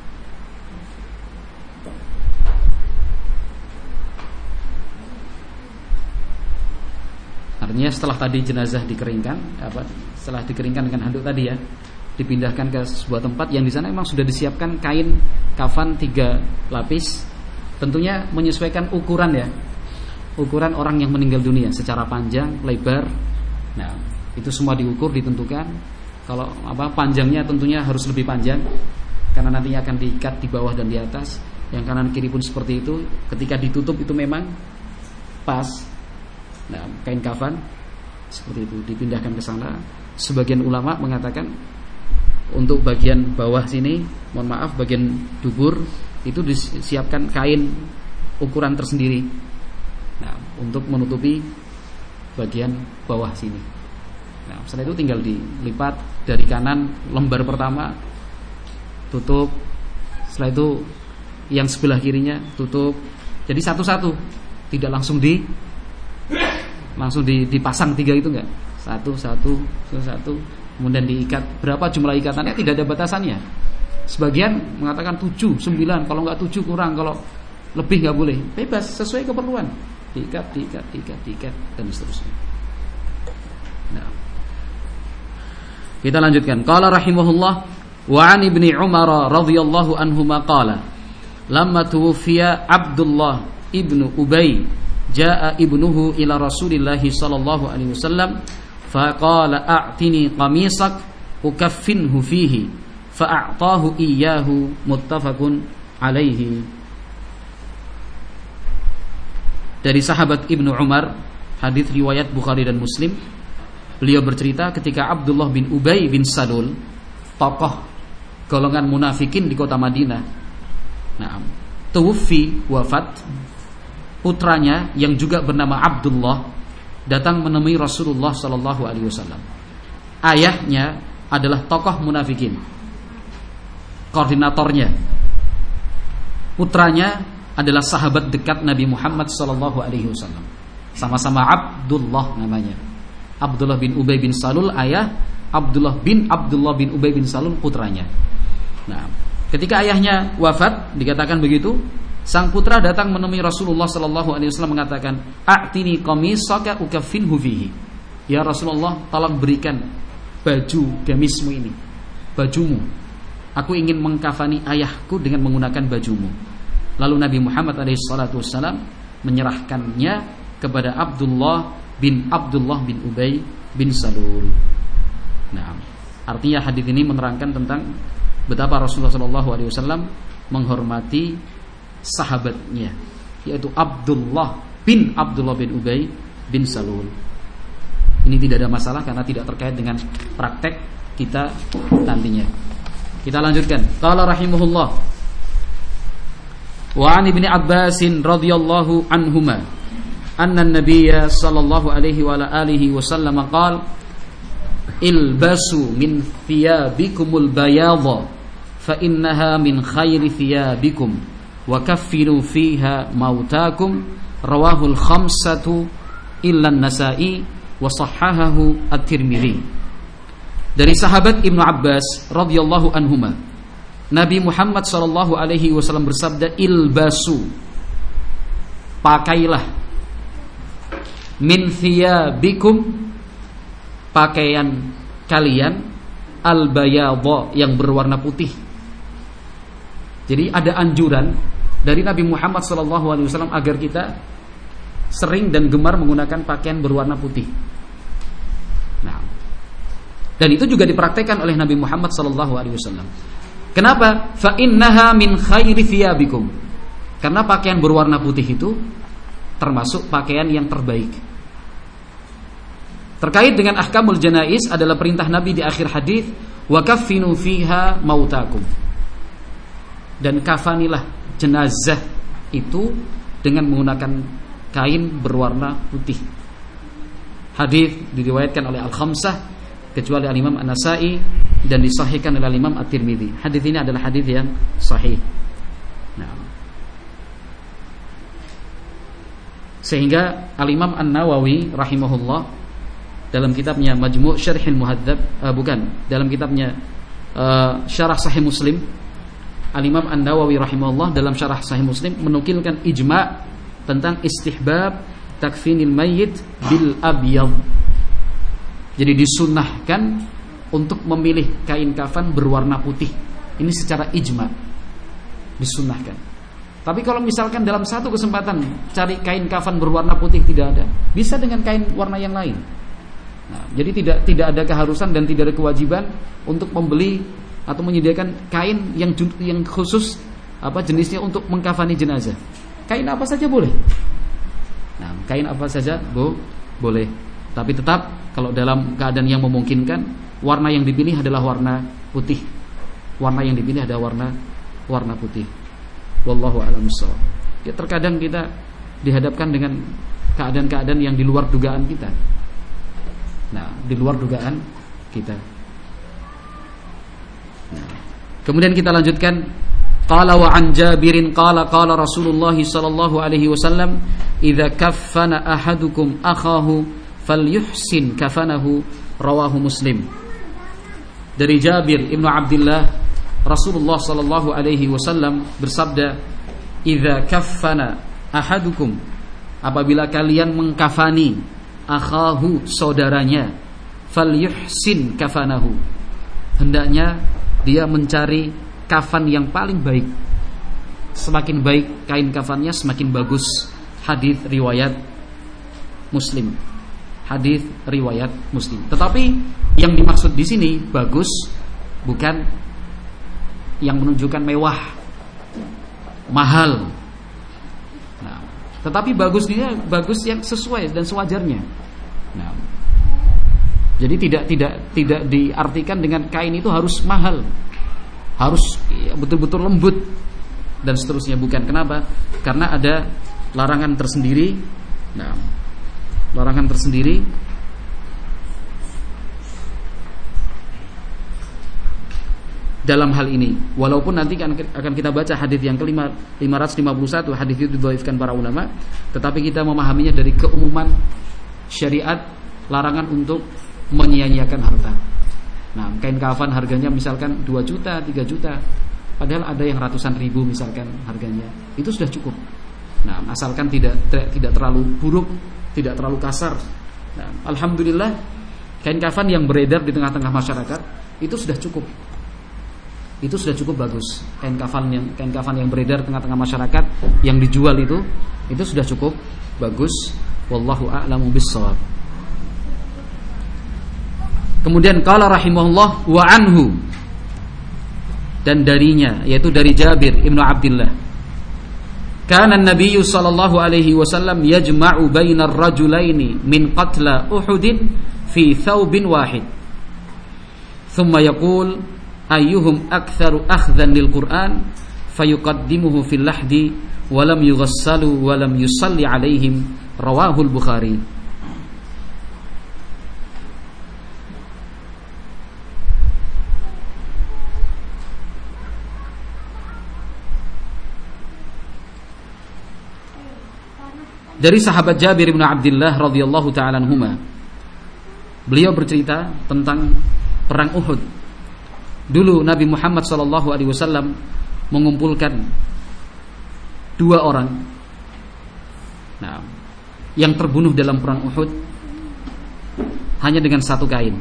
Speaker 1: Artinya setelah tadi jenazah dikeringkan, apa? Setelah dikeringkan dengan handuk tadi ya, dipindahkan ke sebuah tempat yang di sana memang sudah disiapkan kain kafan tiga lapis. Tentunya menyesuaikan ukuran ya, ukuran orang yang meninggal dunia secara panjang, lebar. Nah, itu semua diukur, ditentukan. Kalau apa panjangnya tentunya harus lebih panjang karena nantinya akan diikat di bawah dan di atas. Yang kanan kiri pun seperti itu. Ketika ditutup itu memang pas. Nah, kain kafan seperti itu dipindahkan ke sana. Sebagian ulama mengatakan untuk bagian bawah sini, mohon maaf, bagian dubur itu disiapkan kain ukuran tersendiri. Nah, untuk menutupi bagian bawah sini. Nah, setelah itu tinggal dilipat dari kanan lembar pertama tutup. Setelah itu yang sebelah kirinya tutup. Jadi satu-satu, tidak langsung di langsung dipasang tiga itu enggak. Satu, satu, satu, kemudian diikat. Berapa jumlah ikatannya tidak ada batasannya. Sebagian mengatakan tujuh, sembilan, kalau nggak tujuh kurang, kalau lebih nggak boleh. Bebas sesuai keperluan. Diikat, diikat, diikat, diikat, dan seterusnya. Nah. Kita lanjutkan. Qala rahimahullah wa an ibni Umar radhiyallahu anhuma qala lamma tuwfiya Abdullah ibnu Ubay jaa ibnuhu ila Rasulillah sallallahu alaihi wasallam faqala a'tini qamisak ukaffinhu fihi fa'atahu iyyahu muttafaqun alaihi. Dari sahabat Ibnu Umar, hadis riwayat Bukhari dan Muslim, beliau bercerita ketika Abdullah bin Ubay bin Salul, tokoh golongan munafikin di kota Madinah, nah, tuwfi, wafat, putranya yang juga bernama Abdullah datang menemui Rasulullah sallallahu alaihi wasallam. Ayahnya adalah tokoh munafikin, koordinatornya. Putranya adalah sahabat dekat Nabi Muhammad sallallahu alaihi wasallam. Sama-sama Abdullah namanya. Abdullah bin Ubay bin Salul ayah, Abdullah bin Abdullah bin Ubay bin Salul putranya. Nah, ketika ayahnya wafat, dikatakan begitu, sang putra datang menemui Rasulullah sallallahu alaihi wasallam mengatakan, "A'tini qamisaka ukaffinhu fihi." Ya Rasulullah, tolong berikan baju gamismu ini, bajumu. Aku ingin mengkafani ayahku dengan menggunakan bajumu. Lalu Nabi Muhammad alaihi salatu wasallam menyerahkannya kepada Abdullah bin Abdullah bin Ubay bin Salul. Nah, artinya hadis ini menerangkan tentang betapa Rasulullah sallallahu alaihi wasallam menghormati sahabatnya, yaitu Abdullah bin Abdullah bin Ubay bin Salul. Ini tidak ada masalah karena tidak terkait dengan praktek kita nantinya. Kita lanjutkan. Qala rahimahullah wa an ibni Abbas radhiyallahu anhuma anna an-nabiy sallallahu alaihi wa alihi wasallam qala ilbasu min thiyabikumul bayadha fa innaha min khairi thiyabikum wa kaffinu fiha mautakum rawahul khamsatu illa an-Nasa'i wa sahhahahu at-Tirmidzi. Dari sahabat Ibnu Abbas radhiyallahu anhuma, Nabi Muhammad sallallahu alaihi wasallam bersabda, ilbasu, pakailah, min thiyabikum, pakaian kalian, al-bayadha, yang berwarna putih. Jadi ada anjuran dari Nabi Muhammad sallallahu alaihi wasallam agar kita sering dan gemar menggunakan pakaian berwarna putih. Nah, dan itu juga dipraktekkan oleh Nabi Muhammad sallallahu alaihi wasallam. Kenapa? Fa innaha min khairi thiyabikum. Karena pakaian berwarna putih itu termasuk pakaian yang terbaik. Terkait dengan ahkamul janaiz adalah perintah Nabi di akhir hadis, wa kaffinu fiha mautakum. Dan kafanilah jenazah itu dengan menggunakan kain berwarna putih. Hadis diriwayatkan oleh Al-Khamsah kecuali Al-Imam An-Nasa'i dan disahihkan oleh Al-Imam At-Tirmidzi. Hadis ini adalah hadis yang sahih. Nah, sehingga Al-Imam An-Nawawi rahimahullah dalam kitabnya Majmu' Syarhil Muhadzab, uh, bukan, dalam kitabnya uh, Syarah Sahih Muslim, Al-Imam An-Nawawi rahimahullah dalam Syarah Sahih Muslim menukilkan ijma' tentang istihbab takfinil mayyit bil abyad. Jadi disunnahkan untuk memilih kain kafan berwarna putih. Ini secara ijma disunnahkan. Tapi kalau misalkan dalam satu kesempatan cari kain kafan berwarna putih tidak ada, bisa dengan kain warna yang lain. Nah, jadi tidak tidak ada keharusan dan tidak ada kewajiban untuk membeli atau menyediakan kain yang yang khusus apa jenisnya untuk mengkafani jenazah. Kain apa saja boleh. Nah, kain apa saja bo, boleh. Tapi tetap kalau dalam keadaan yang memungkinkan, warna yang dipilih adalah warna putih. Warna yang dipilih adalah warna warna putih. Wallahu a'lam bishawab. Ya, terkadang kita dihadapkan dengan keadaan-keadaan yang di luar dugaan kita. Nah, di luar dugaan kita. Nah, kemudian kita lanjutkan. Qala wa an Jabirin qala qala Rasulullah sallallahu alaihi wasallam, "Idza kaffana ahadukum akhahu falyuhsin kafanahu, rawahu Muslim. Dari Jabir Ibnu Abdullah, Rasulullah sallallahu alaihi wasallam bersabda, "Idza kaffana ahadukum," apabila kalian mengkafani akhahu, saudaranya, falyuhsin kafanahu, hendaknya dia mencari kafan yang paling baik. Semakin baik kain kafannya, semakin bagus. Hadis riwayat Muslim. Hadis riwayat Muslim. Tetapi yang dimaksud di sini bagus bukan yang menunjukkan mewah, mahal. Nah, tetapi bagusnya bagus yang sesuai dan sewajarnya. Nah, jadi tidak tidak tidak diartikan dengan kain itu harus mahal, harus ya, betul-betul lembut dan seterusnya, bukan. Kenapa? Karena ada larangan tersendiri. Nah, larangan tersendiri dalam hal ini. Walaupun nanti akan kita baca hadis yang kelima lima ratus lima puluh satu, hadis itu didhaifkan para ulama, tetapi kita memahaminya dari keumuman syariat larangan untuk menyia-nyiakan harta. Nah, kain kafan harganya misalkan dua juta, tiga juta, padahal ada yang ratusan ribu misalkan harganya. Itu sudah cukup. Nah, asalkan tidak tidak terlalu buruk, tidak terlalu kasar. Nah, alhamdulillah kain kafan yang beredar di tengah-tengah masyarakat itu sudah cukup. Itu sudah cukup bagus. Kain kafan yang kain kafan yang beredar tengah-tengah masyarakat yang dijual itu itu sudah cukup bagus. Wallahu a'lamu bissawab. Kemudian qala rahimahullah wa anhu, dan darinya, yaitu dari Jabir Ibnu Abdullah, kana an-nabiy sallallahu alaihi wasallam yajma'u bainar rajulaini min qatla Uhudin fi thawbin wahid thumma yaqul ayyuhum aktharu akhdhan lil Qur'an fayuqaddimuhu fil lahdi wa lam yughassalu wa lam yusalli alaihim, rawahu al-Bukhari. Dari sahabat Jabir bin Abdullah radhiyallahu ta'ala anhuma, beliau bercerita tentang perang Uhud. Dulu Nabi Muhammad sallallahu alaihi wasallam mengumpulkan dua orang, nah, yang terbunuh dalam perang Uhud hanya dengan satu kain.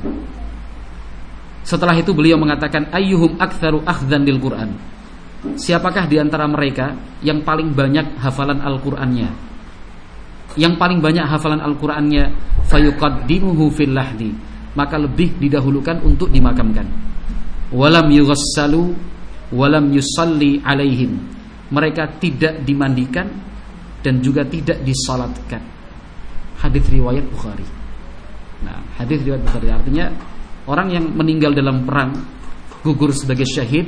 Speaker 1: Setelah itu beliau mengatakan, ayyuhum aktsaru akhdhan lil Qur'an, siapakah di antara mereka yang paling banyak hafalan Al-Qur'annya, yang paling banyak hafalan Al-Qur'annya, fayuqaddimuhu fil lahdi, maka lebih didahulukan untuk dimakamkan. Walam yughassalu walam yusalli alaihim, mereka tidak dimandikan dan juga tidak disalatkan. Hadis riwayat Bukhari. Nah, hadis riwayat Bukhari artinya orang yang meninggal dalam perang, gugur sebagai syahid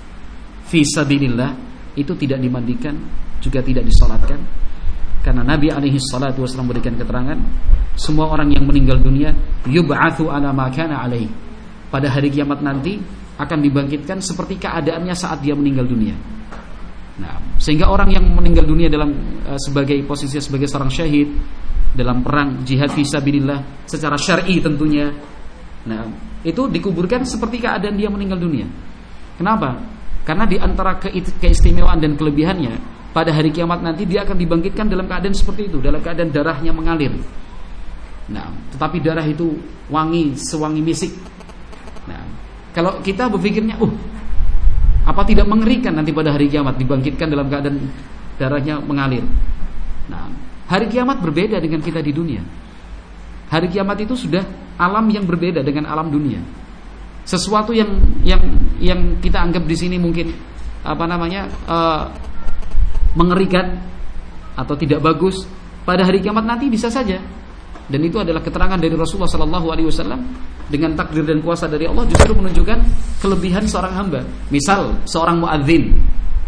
Speaker 1: fi sabilillah, itu tidak dimandikan juga tidak disalatkan. Karena Nabi alaihi salatu wasallam berikan keterangan, semua orang yang meninggal dunia yub'atsu ala ma kana alaihi, pada hari kiamat nanti akan dibangkitkan seperti keadaannya saat dia meninggal dunia. Nah, sehingga orang yang meninggal dunia dalam uh, sebagai posisi sebagai seorang syahid dalam perang jihad fisabilillah secara syar'i tentunya, nah, itu dikuburkan seperti keadaan dia meninggal dunia. Kenapa? Karena di antara ke- keistimewaan dan kelebihannya, pada hari kiamat nanti dia akan dibangkitkan dalam keadaan seperti itu, dalam keadaan darahnya mengalir. Nah, tetapi darah itu wangi, sewangi misik. Nah, kalau kita berpikirnya, uh, apa tidak mengerikan nanti pada hari kiamat dibangkitkan dalam keadaan darahnya mengalir. Nah, hari kiamat berbeda dengan kita di dunia. Hari kiamat itu sudah alam yang berbeda dengan alam dunia. Sesuatu yang yang yang kita anggap di sini mungkin apa namanya uh, mengerikan atau tidak bagus, pada hari kiamat nanti bisa saja. Dan itu adalah keterangan dari Rasulullah sallallahu alaihi wasallam, dengan takdir dan kuasa dari Allah justru menunjukkan kelebihan seorang hamba. Misal seorang muadzin.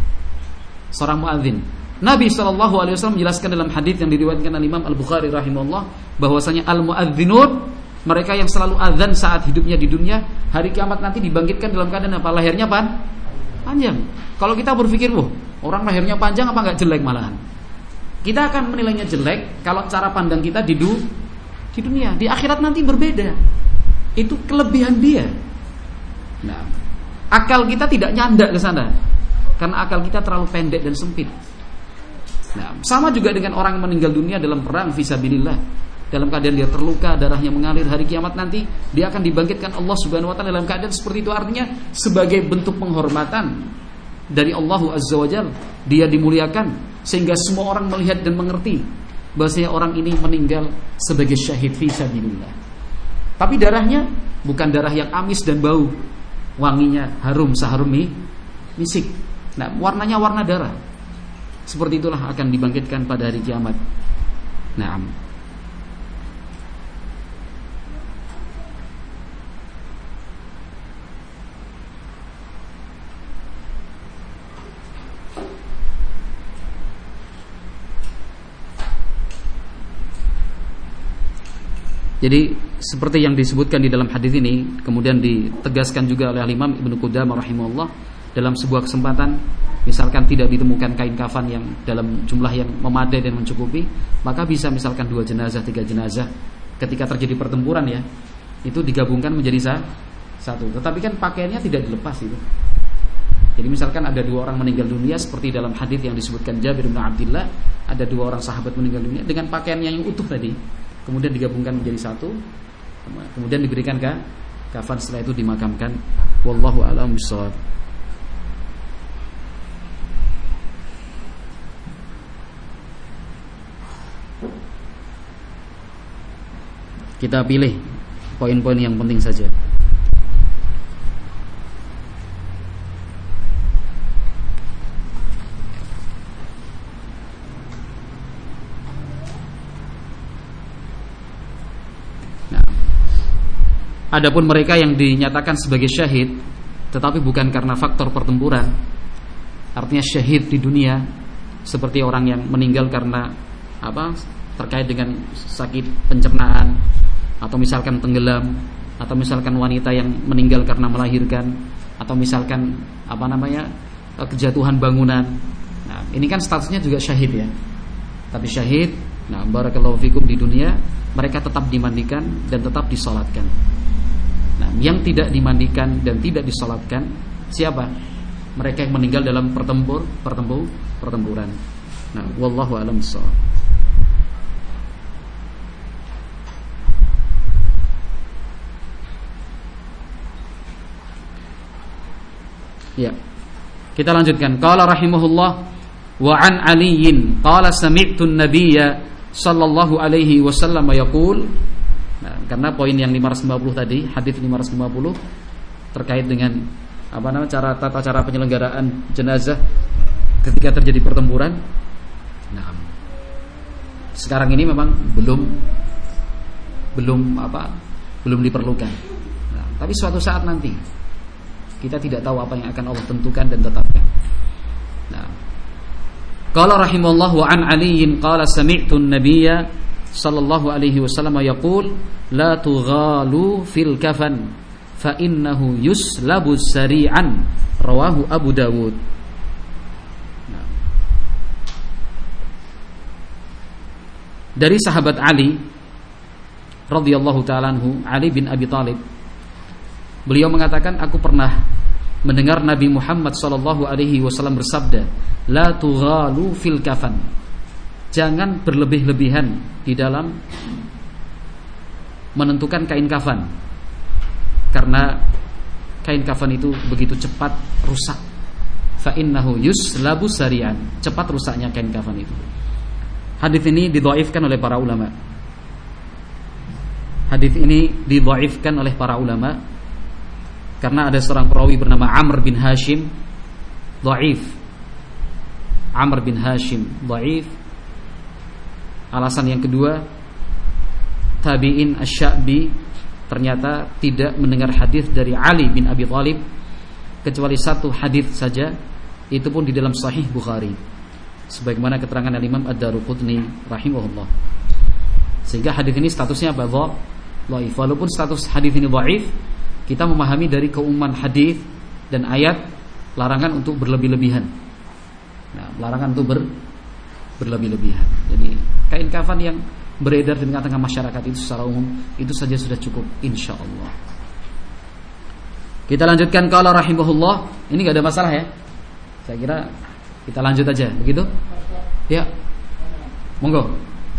Speaker 1: Seorang muadzin. Nabi sallallahu alaihi wasallam menjelaskan dalam hadis yang diriwayatkan oleh Imam Al-Bukhari rahimahullah bahwasanya al-muadzinun, mereka yang selalu azan saat hidupnya di dunia, hari kiamat nanti dibangkitkan dalam keadaan apa? Lahirnya pan? Panjang. Kalau kita berpikir, wah, orang lahirnya panjang apa enggak jelek malahan? Kita akan menilainya jelek kalau cara pandang kita di, du, di dunia. Di akhirat nanti berbeda. Itu kelebihan dia. Nah, akal kita tidak nyanda ke sana karena akal kita terlalu pendek dan sempit. Nah, sama juga dengan orang yang meninggal dunia dalam perang fisabilillah, dalam keadaan dia terluka, darahnya mengalir, hari kiamat nanti dia akan dibangkitkan Allah Subhanahu wa taala dalam keadaan seperti itu. Artinya sebagai bentuk penghormatan dari Allah Azza wa Jalla, dia dimuliakan sehingga semua orang melihat dan mengerti bahwasanya orang ini meninggal sebagai syahid fisabilillah. Tapi darahnya bukan darah yang amis dan bau, wanginya harum seharum misik. Nah, warnanya warna darah. Seperti itulah akan dibangkitkan pada hari kiamat. Naam. Jadi seperti yang disebutkan di dalam hadis ini, kemudian ditegaskan juga oleh Imam Ibnu Qudamah rahimahullah dalam sebuah kesempatan, misalkan tidak ditemukan kain kafan yang dalam jumlah yang memadai dan mencukupi, maka bisa misalkan dua jenazah, tiga jenazah ketika terjadi pertempuran ya, itu digabungkan menjadi satu. Tetapi kan pakaiannya tidak dilepas itu. Jadi misalkan ada dua orang meninggal dunia seperti dalam hadis yang disebutkan Jabir bin Abdullah, ada dua orang sahabat meninggal dunia dengan pakaiannya yang utuh tadi, kemudian digabungkan menjadi satu, kemudian diberikan ke kafan, setelah itu dimakamkan. Wallahu a'lam bishawab. Kita pilih poin-poin yang penting saja. Adapun mereka yang dinyatakan sebagai syahid tetapi bukan karena faktor pertempuran, artinya syahid di dunia seperti orang yang meninggal karena apa? Terkait dengan sakit pencernaan, atau misalkan tenggelam, atau misalkan wanita yang meninggal karena melahirkan, atau misalkan apa namanya? Kejatuhan bangunan. Nah, ini kan statusnya juga syahid ya. Tapi syahid, nah barakallahu fikum, di dunia mereka tetap dimandikan dan tetap disolatkan. Nah, yang tidak dimandikan dan tidak disolatkan siapa? Mereka yang meninggal dalam pertempur, pertempur, pertempuran. Nah, wallahu a'lam bishawab. Ya. Kita lanjutkan. Qala rahimahullah wa an Aliyin qala sami'tu an-nabiyya sallallahu alaihi wasallam yaqul. Nah, karena poin yang lima ratus lima puluh tadi, hadis lima ratus lima puluh terkait dengan apa namanya cara tata cara penyelenggaraan jenazah ketika terjadi pertempuran. Nah, sekarang ini memang belum belum apa belum diperlukan. Nah, tapi suatu saat nanti kita tidak tahu apa yang akan Allah tentukan dan tetapkan. Nah, qala rahimallahu wa an Aliyin qala sami'tu an-nabiyya sallallahu alaihi wasallam yaqul la tughalu fil kafan fa innahu yuslabu sari'an, rawahu Abu Dawud. Nah, dari sahabat Ali radhiyallahu ta'ala anhu, Ali bin Abi Thalib, beliau mengatakan, aku pernah mendengar Nabi Muhammad sallallahu alaihi wasallam bersabda, la tughalu fil kafan, jangan berlebih-lebihan di dalam menentukan kain kafan, karena kain kafan itu begitu cepat rusak. Fa innahu yuslabu sari'an, cepat rusaknya kain kafan itu. Hadis ini didhaifkan oleh para ulama. Hadis ini didhaifkan oleh para ulama karena ada seorang perawi bernama Amr bin Hashim, dhaif. Amr bin Hashim dhaif. Alasan yang kedua, tabi'in asy-Sya'bi ternyata tidak mendengar hadis dari Ali bin Abi Thalib kecuali satu hadis saja, itu pun di dalam Sahih Bukhari, sebagaimana keterangan Imam Ad-Daruqutni rahimahullah. Sehingga hadis ini statusnya apa? Dhaif. Walaupun status hadis ini dhaif, kita memahami dari keumuman hadis dan ayat larangan untuk berlebih-lebihan. Nah, larangan untuk ber, berlebih-lebihan. Jadi kain kafan yang beredar di tengah-tengah masyarakat itu secara umum, itu saja sudah cukup insyaallah. Kita lanjutkan qala rahimahullah. Ini enggak ada masalah ya. Saya kira kita lanjut aja, begitu? Ya. Monggo.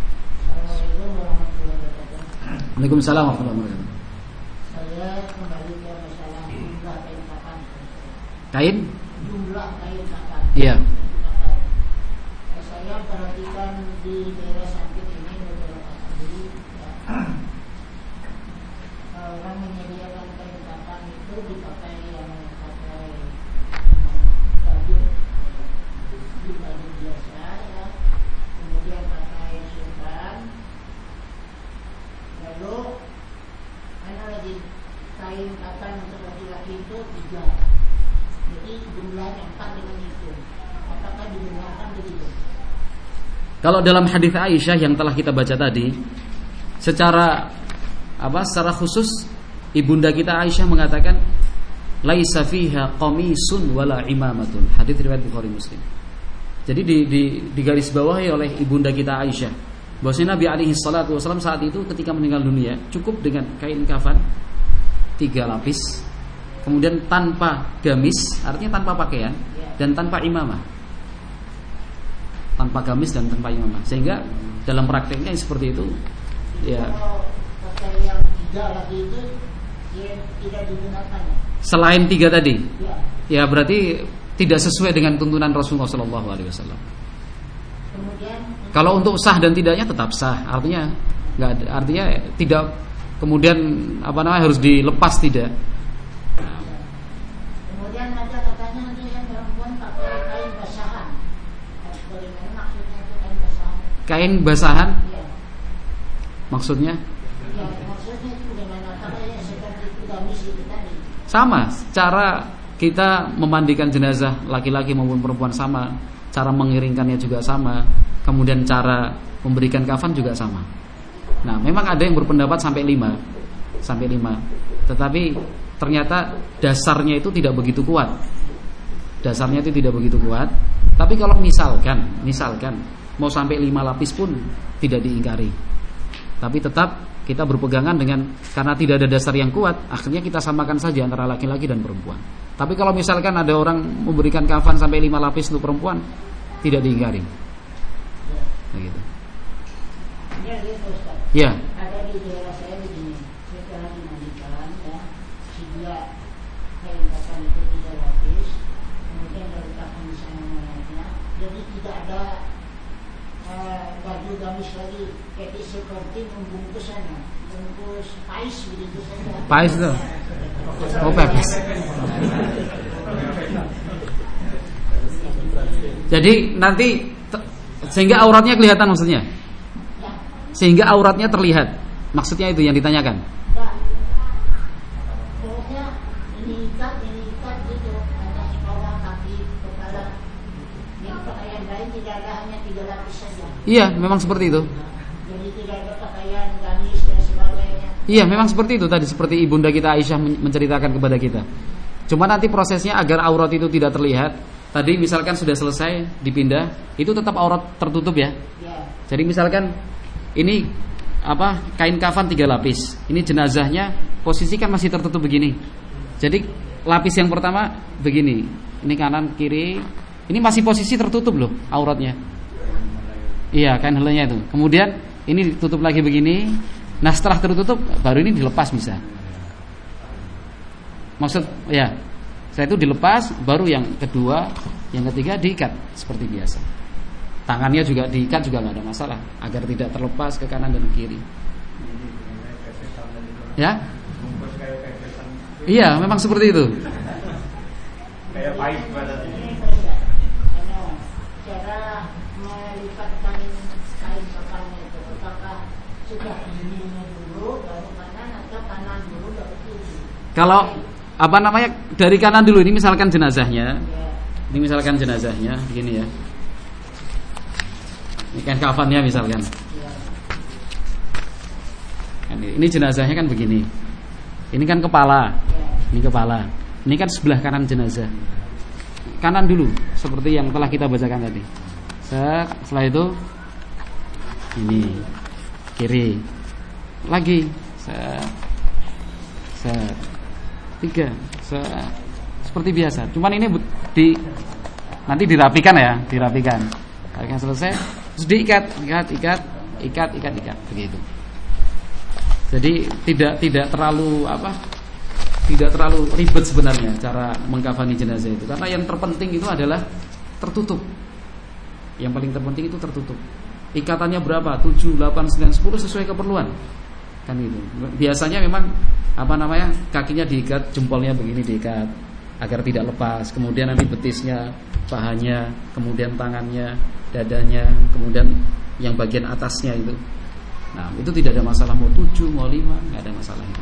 Speaker 1: Waalaikumsalam warahmatullahi wabarakatuh.
Speaker 4: Saya kembali ke masalah jumlah kain kafan.
Speaker 1: Kain?
Speaker 4: Jumlah kain kafan.
Speaker 1: Iya.
Speaker 4: Saya perhatikan di daerah Sampit ini beberapa kali ya, orang menyediakan kain kafan itu dipakai yang pakai baju di baju biasa ya, kemudian pakai surban, lalu ada lagi kain kafan untuk laki-laki itu tiga, jadi jumlahnya empat dengan itu. Apakah dibenarkan begitu?
Speaker 1: Kalau dalam hadis Aisyah yang telah kita baca tadi, secara apa? Secara khusus ibunda kita Aisyah mengatakan laisa fiha qamisun wala imamatun. Hadis riwayat Bukhari Muslim. Jadi di, di, digarisbawahi oleh ibunda kita Aisyah bahwasanya Nabi alaihi salatu wasallam saat itu ketika meninggal dunia cukup dengan kain kafan tiga lapis, kemudian tanpa gamis, artinya tanpa pakaian, dan tanpa imamah, tanpa gamis dan tanpa imamah, sehingga dalam prakteknya seperti itu. Ya.
Speaker 4: Kalau pakai yang tiga lagi itu ya, tidak digunakan.
Speaker 1: Selain tiga tadi,
Speaker 4: Ya.
Speaker 1: ya berarti tidak sesuai dengan tuntunan Rasulullah shallallahu alaihi wasallam.
Speaker 4: Kemudian
Speaker 1: Kalau untuk sah dan tidaknya tetap sah, artinya nggak, ada- artinya tidak kemudian apa namanya harus dilepas, tidak.
Speaker 4: kemudian ada katanya nanti yang perempuan pakai kain basahan. Bagaimana maksudnya itu kain basahan?
Speaker 1: Kain basahan
Speaker 4: Ya.
Speaker 1: maksudnya
Speaker 4: Ya, maksudnya itu dengan apa ya seperti itu gamis itu tadi.
Speaker 1: sama, cara kita memandikan jenazah laki-laki maupun perempuan sama, cara mengiringkannya juga sama, kemudian cara memberikan kafan juga sama. Nah, memang ada yang berpendapat sampai lima, sampai lima, tetapi ternyata dasarnya itu tidak begitu kuat. Dasarnya itu tidak begitu kuat. Tapi kalau misalkan, misalkan mau sampai lima lapis pun tidak diingkari. Tapi tetap kita berpegangan dengan, karena tidak ada dasar yang kuat, akhirnya kita samakan saja antara laki-laki dan perempuan. Tapi kalau misalkan ada orang memberikan kafan sampai lima lapis untuk perempuan, tidak diingkari. Begitu.
Speaker 4: Ya, gitu Ustaz.
Speaker 1: Ya,
Speaker 4: Ada di daerah saya begini, setelah dimandikan ya, sehingga kain kafan itu tiga lapis, kemudian diletakkan di sana mayatnya, jadi tidak ada eh, baju gamis lagi, jadi seperti membungkus sana, bungkus pais begitu saja.
Speaker 1: pais itu. Oh, pepes. Jadi nanti te- sehingga auratnya kelihatan maksudnya.
Speaker 4: Ya,
Speaker 1: Sehingga auratnya terlihat. Maksudnya itu yang ditanyakan.
Speaker 4: enggak. Pokoknya ini ikat, ini ikat gitu, atas bawah kaki, kepala. Yang pakaian lain tidak ada, hanya tiga lapis saja.
Speaker 1: Iya, memang seperti itu.
Speaker 4: Jadi tidak ada pakaian gamis dan sebagainya.
Speaker 1: Iya, memang seperti itu tadi, seperti ibunda kita Aisyah men- menceritakan kepada kita. Cuma nanti prosesnya agar aurat itu tidak terlihat. Tadi misalkan sudah selesai dipindah, itu tetap aurat tertutup ya.
Speaker 4: Ya,
Speaker 1: Jadi misalkan ini apa kain kafan tiga lapis, ini jenazahnya posisi kan masih tertutup begini. Jadi lapis yang pertama begini, ini kanan kiri, ini masih posisi tertutup loh auratnya. Iya, kain helainya itu. Kemudian ini ditutup lagi begini. Nah setelah tertutup baru ini dilepas bisa. Maksud ya, saya itu dilepas, baru yang kedua, yang ketiga diikat seperti biasa. Tangannya juga diikat juga nggak ada masalah, agar tidak terlepas ke kanan dan kiri. Ya? Iya, memang seperti itu.
Speaker 3: Kayak pahit pada
Speaker 4: ini beda. Karena cara melipat kain kain kafannya itu, apakah sudah kirinya dulu baru kanan atau kanan dulu baru kiri?
Speaker 1: Kalau apa namanya dari kanan dulu, ini misalkan jenazahnya,
Speaker 4: Ya,
Speaker 1: ini misalkan jenazahnya, begini ya. Ini kan kafannya misalkan.
Speaker 4: ya,
Speaker 1: Ini jenazahnya kan begini. Ini kan kepala.
Speaker 4: ya.
Speaker 1: Ini kepala. Ini kan sebelah kanan jenazah. Kanan dulu, seperti yang telah kita bacakan tadi. Set, setelah itu ini. kiri. Lagi set, set, tiga, set, seperti biasa. Cuman ini di nanti dirapikan ya, dirapikan. Rapikan selesai, terus diikat, ikat, ikat, ikat, ikat, ikat, begitu. Jadi tidak tidak terlalu apa? Tidak terlalu ribet sebenarnya cara mengkafani jenazah itu. Karena yang terpenting itu adalah tertutup. Yang paling terpenting itu tertutup. Ikatannya berapa? tujuh, delapan, sembilan, sepuluh sesuai keperluan. Kan itu. Biasanya memang apa namanya? Kakinya diikat, jempolnya begini diikat agar tidak lepas. Kemudian nanti betisnya, pahanya, kemudian tangannya, dadanya, kemudian yang bagian atasnya itu. Nah, itu tidak ada masalah mau tujuh, mau lima, enggak ada masalah itu.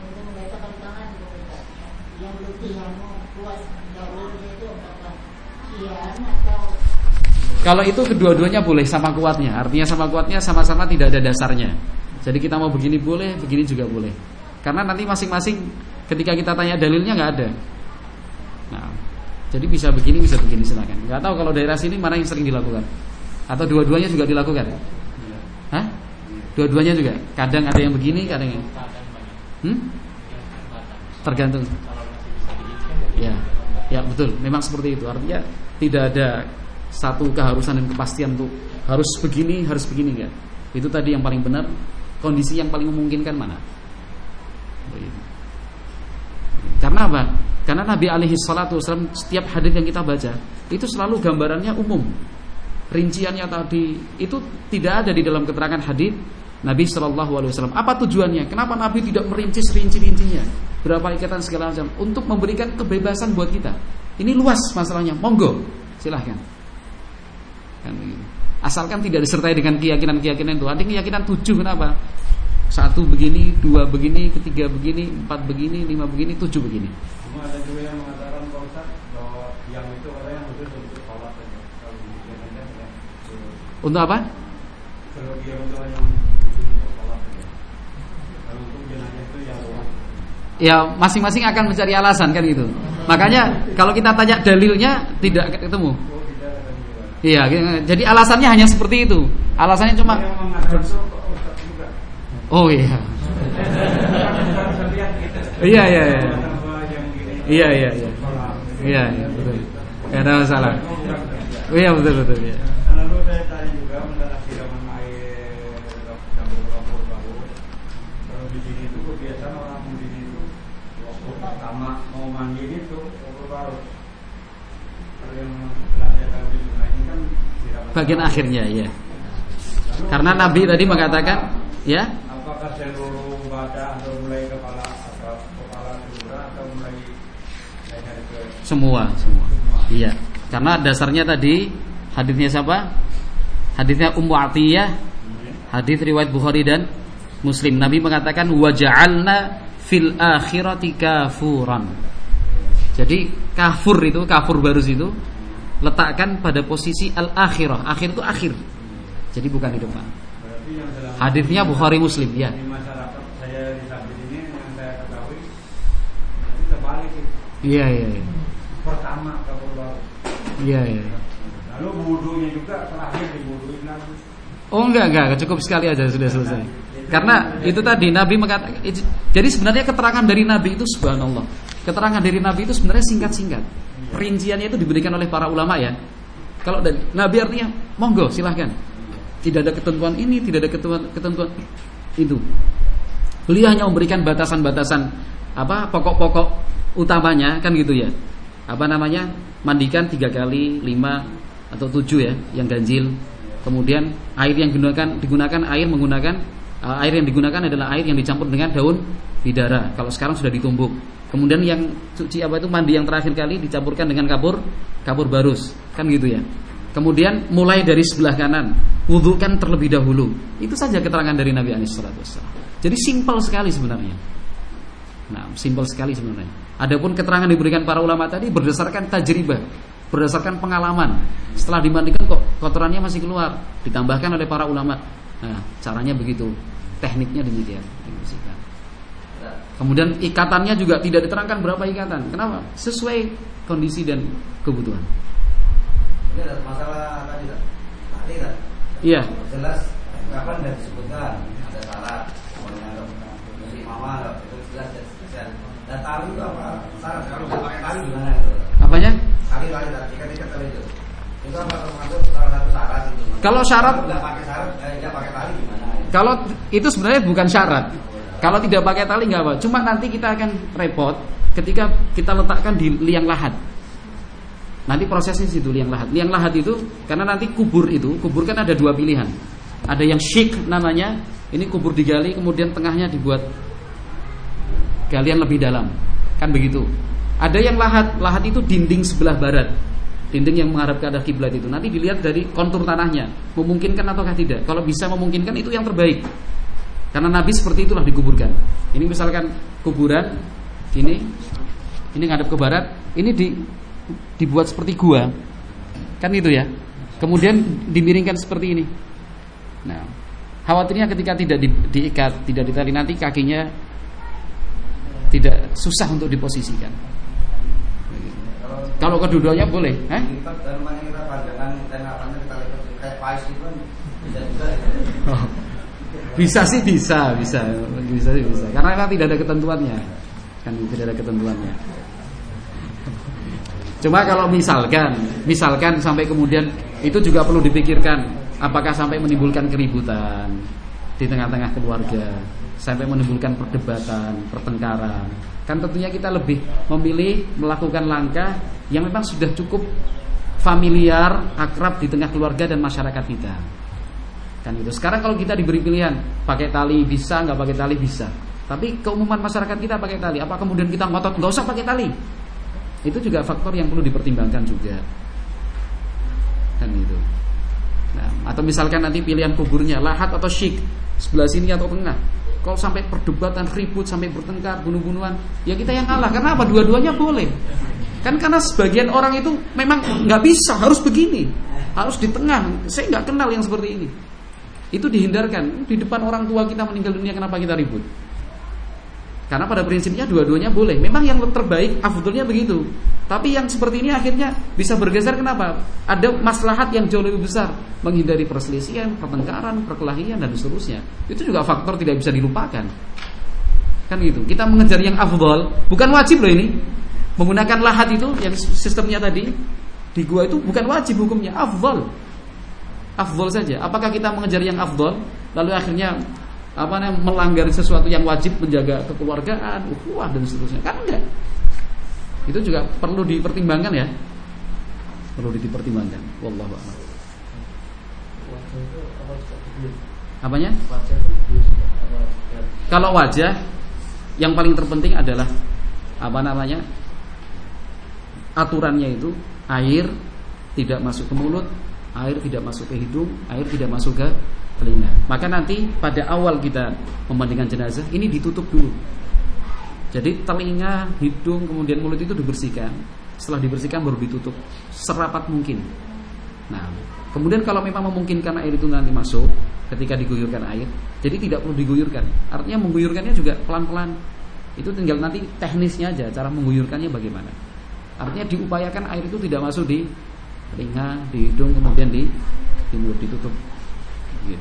Speaker 4: Yang lebih mau kuat dahulunya itu apakah kian atau?
Speaker 1: Kalau itu kedua-duanya boleh sama kuatnya. Artinya sama kuatnya sama-sama tidak ada dasarnya. Jadi kita mau begini boleh, begini juga boleh. Karena nanti masing-masing ketika kita tanya dalilnya nggak ada. Nah, jadi bisa begini, bisa begini, silakan. Nggak tahu kalau daerah sini mana yang sering dilakukan? Atau dua-duanya juga dilakukan? Hah? Dua-duanya juga? Kadang ada yang begini, kadang yang hmm? Tergantung. Ya, ya betul. Memang seperti itu. Artinya tidak ada satu keharusan dan kepastian untuk harus begini, harus begini enggak. Itu tadi yang paling benar. Kondisi yang paling memungkinkan mana? Karena apa? Karena Nabi alaihi salatu wasallam setiap hadis yang kita baca itu selalu gambarannya umum. Rinciannya tadi itu tidak ada di dalam keterangan hadis Nabi shallallahu alaihi wasallam. Apa tujuannya? Kenapa Nabi tidak merinci rinci-rincinya? Berapa ikatan segala macam? Untuk memberikan kebebasan buat kita. Ini luas masalahnya. Monggo, silahkan. Kan begitu. Asalkan tidak disertai dengan keyakinan-keyakinan itu. Ada keyakinan tujuh, kenapa? Satu begini, dua begini, ketiga begini, empat begini, lima begini, tujuh begini.
Speaker 3: Cuma ada juga yang mengatakan Pak Ustaz bahwa yang itu katanya khusus untuk sholat saja.
Speaker 1: Untuk apa?
Speaker 3: Kalau dia untuk yang khusus untuk sholat saja. Kalau untuk jenazah itu yang
Speaker 1: ya masing-masing akan mencari alasan kan gitu. Makanya kalau kita tanya dalilnya tidak ketemu. Iya, jadi alasannya hanya seperti itu. Alasannya cuma oh iya. Iya iya iya. Iya iya iya. Iya iya betul. Enggak ada masalah. Oh iya betul betul ya.
Speaker 3: Lalu saya tanya juga mengenai siraman air campur-campur bau. Kalau di sini itu kebiasaan orang di sini itu waktu pertama mau mandi itu campur bau. Kalau yang belajar tahu di sungai ini kan siraman
Speaker 1: bagian akhirnya ya. Karena Nabi tadi mengatakan ya.
Speaker 3: Apakah seluruh badan atau mulai kepala atau kepala dulu atau mulai ke
Speaker 1: semua semua. Iya. Karena dasarnya tadi hadisnya siapa? Hadisnya Ummu Atiyah. Hadis riwayat Bukhari dan Muslim. Nabi mengatakan waja'alna fil akhirati kafuran. Jadi kafur itu, kafur barus itu letakkan pada posisi al-akhirah. Akhir itu akhir. Jadi bukan di depan. Hadisnya Bukhari Muslim ya.
Speaker 3: Di masyarakat saya di samping ini yang saya ketahui nanti terbalik itu.
Speaker 1: Iya iya iya.
Speaker 3: Pertama kafur baru.
Speaker 1: Iya iya.
Speaker 3: Lalu wudunya juga terakhir diwuduin lagi.
Speaker 1: Oh enggak enggak, cukup sekali aja sudah selesai. Karena itu tadi Nabi mengatakan. Jadi sebenarnya keterangan dari Nabi itu subhanallah. Keterangan dari Nabi itu sebenarnya singkat-singkat. Rinciannya itu diberikan oleh para ulama ya. Kalau dari Nabi artinya monggo silahkan. Tidak ada ketentuan ini, tidak ada ketentuan ketentuan itu. Beliau hanya memberikan batasan-batasan apa pokok-pokok utamanya kan gitu ya. Apa namanya? Mandikan tiga kali, lima atau tujuh ya, yang ganjil. Kemudian air yang digunakan digunakan air menggunakan uh, air yang digunakan adalah air yang dicampur dengan daun bidara. Kalau sekarang sudah ditumbuk. Kemudian yang suci apa itu mandi yang terakhir kali dicampurkan dengan kapur kapur barus, kan gitu ya. Kemudian mulai dari sebelah kanan, wudukan terlebih dahulu. Itu saja keterangan dari Nabi alaihi salatu wasallam. Jadi simpel sekali sebenarnya. Nah, simpel sekali sebenarnya. Adapun keterangan diberikan para ulama tadi berdasarkan tajribah, berdasarkan pengalaman. Setelah dimandikan kok kotorannya masih keluar, ditambahkan oleh para ulama. Nah, caranya begitu, tekniknya demikian. Kemudian ikatannya juga tidak diterangkan berapa ikatan. Kenapa? Sesuai kondisi dan kebutuhan.
Speaker 2: Ini ada masalah tadi kan? Tadi kan?
Speaker 1: Iya.
Speaker 2: Jelas kapan tidak disebutkan.
Speaker 5: Mama itu jelas ya. Dan tali itu apa? Syarat kalau nggak pakai tali gimana itu?
Speaker 1: Apanya?
Speaker 5: Tali tali tadi kan ikat tali itu. Itu apa termasuk salah satu syarat itu?
Speaker 1: Kalau syarat
Speaker 5: nggak pakai syarat, eh, nggak pakai tali gimana?
Speaker 1: Kalau itu sebenarnya bukan syarat. Kalau tidak pakai tali nggak apa. Cuma nanti kita akan repot ketika kita letakkan di liang lahat. Nanti prosesnya situ liang lahat. Liang lahat itu karena nanti kubur itu, kubur kan ada dua pilihan. Ada yang syik namanya, ini kubur digali kemudian tengahnya dibuat galian lebih dalam. Kan begitu. Ada yang lahat, lahat itu dinding sebelah barat. Dinding yang menghadap ke arah kiblat itu. Nanti dilihat dari kontur tanahnya, memungkinkan ataukah tidak. Kalau bisa memungkinkan itu yang terbaik. Karena Nabi seperti itulah dikuburkan. Ini misalkan kuburan ini ini ngadep ke barat, ini di dibuat seperti gua. Kan itu ya. Kemudian dimiringkan seperti ini. Nah, khawatirnya ketika tidak di, diikat, tidak ditali nanti kakinya tidak susah untuk diposisikan. Kalau kedua-duanya boleh, eh? Oh. Bisa sih bisa, bisa, bisa sih bisa. Karena kan tidak ada ketentuannya, kan tidak ada ketentuannya. Cuma kalau misalkan, misalkan sampai kemudian itu juga perlu dipikirkan, apakah sampai menimbulkan keributan di tengah-tengah keluarga, sampai menimbulkan perdebatan, pertengkaran. Kan tentunya kita lebih memilih melakukan langkah yang memang sudah cukup familiar, akrab di tengah keluarga dan masyarakat kita. Kan itu. Sekarang kalau kita diberi pilihan, pakai tali bisa, nggak pakai tali bisa. Tapi keumuman masyarakat kita pakai tali. Apa kemudian kita ngotot nggak usah pakai tali? Itu juga faktor yang perlu dipertimbangkan juga. Kan itu. Nah, atau misalkan nanti pilihan kuburnya lahat atau syik, sebelah sini atau tengah. Kalau sampai perdebatan, ribut, sampai bertengkar, bunuh-bunuhan, ya kita yang kalah. Karena apa? Dua-duanya boleh. Kan karena sebagian orang itu memang nggak bisa, harus begini, harus di tengah. Saya nggak kenal yang seperti ini. Itu dihindarkan. Di depan orang tua kita meninggal dunia, kenapa kita ribut? Karena pada prinsipnya dua-duanya boleh. Memang yang terbaik, afdolnya begitu. Tapi yang seperti ini akhirnya bisa bergeser. Kenapa? Ada maslahat yang jauh lebih besar, menghindari perselisihan, pertengkaran, perkelahian dan seterusnya. Itu juga faktor tidak bisa dilupakan. Kan gitu. Kita mengejar yang afdol, bukan wajib loh ini. Menggunakan lahat itu yang sistemnya tadi di gua itu bukan wajib hukumnya, afdol. Afdol saja. Apakah kita mengejar yang afdol lalu akhirnya apa namanya melanggar sesuatu yang wajib, menjaga kekeluargaan, ukhuwah dan seterusnya? Kan enggak. Itu juga perlu dipertimbangkan ya. Perlu dipertimbangkan. Wallahu a'lam. Apanya? Kalau wajah yang paling terpenting adalah apa namanya? Aturannya itu air tidak masuk ke mulut, air tidak masuk ke hidung, air tidak masuk ke telinga. Maka nanti pada awal kita memandikan jenazah ini ditutup dulu. Jadi telinga, hidung, kemudian mulut itu dibersihkan. Setelah dibersihkan baru ditutup serapat mungkin. Nah, kemudian kalau memang memungkinkan air itu nanti masuk ketika diguyurkan air, jadi tidak perlu diguyurkan. Artinya mengguyurkannya juga pelan-pelan. Itu tinggal nanti teknisnya aja, cara mengguyurkannya bagaimana. Artinya diupayakan air itu tidak masuk di telinga, di hidung, kemudian di, di mulut, ditutup. Gitu.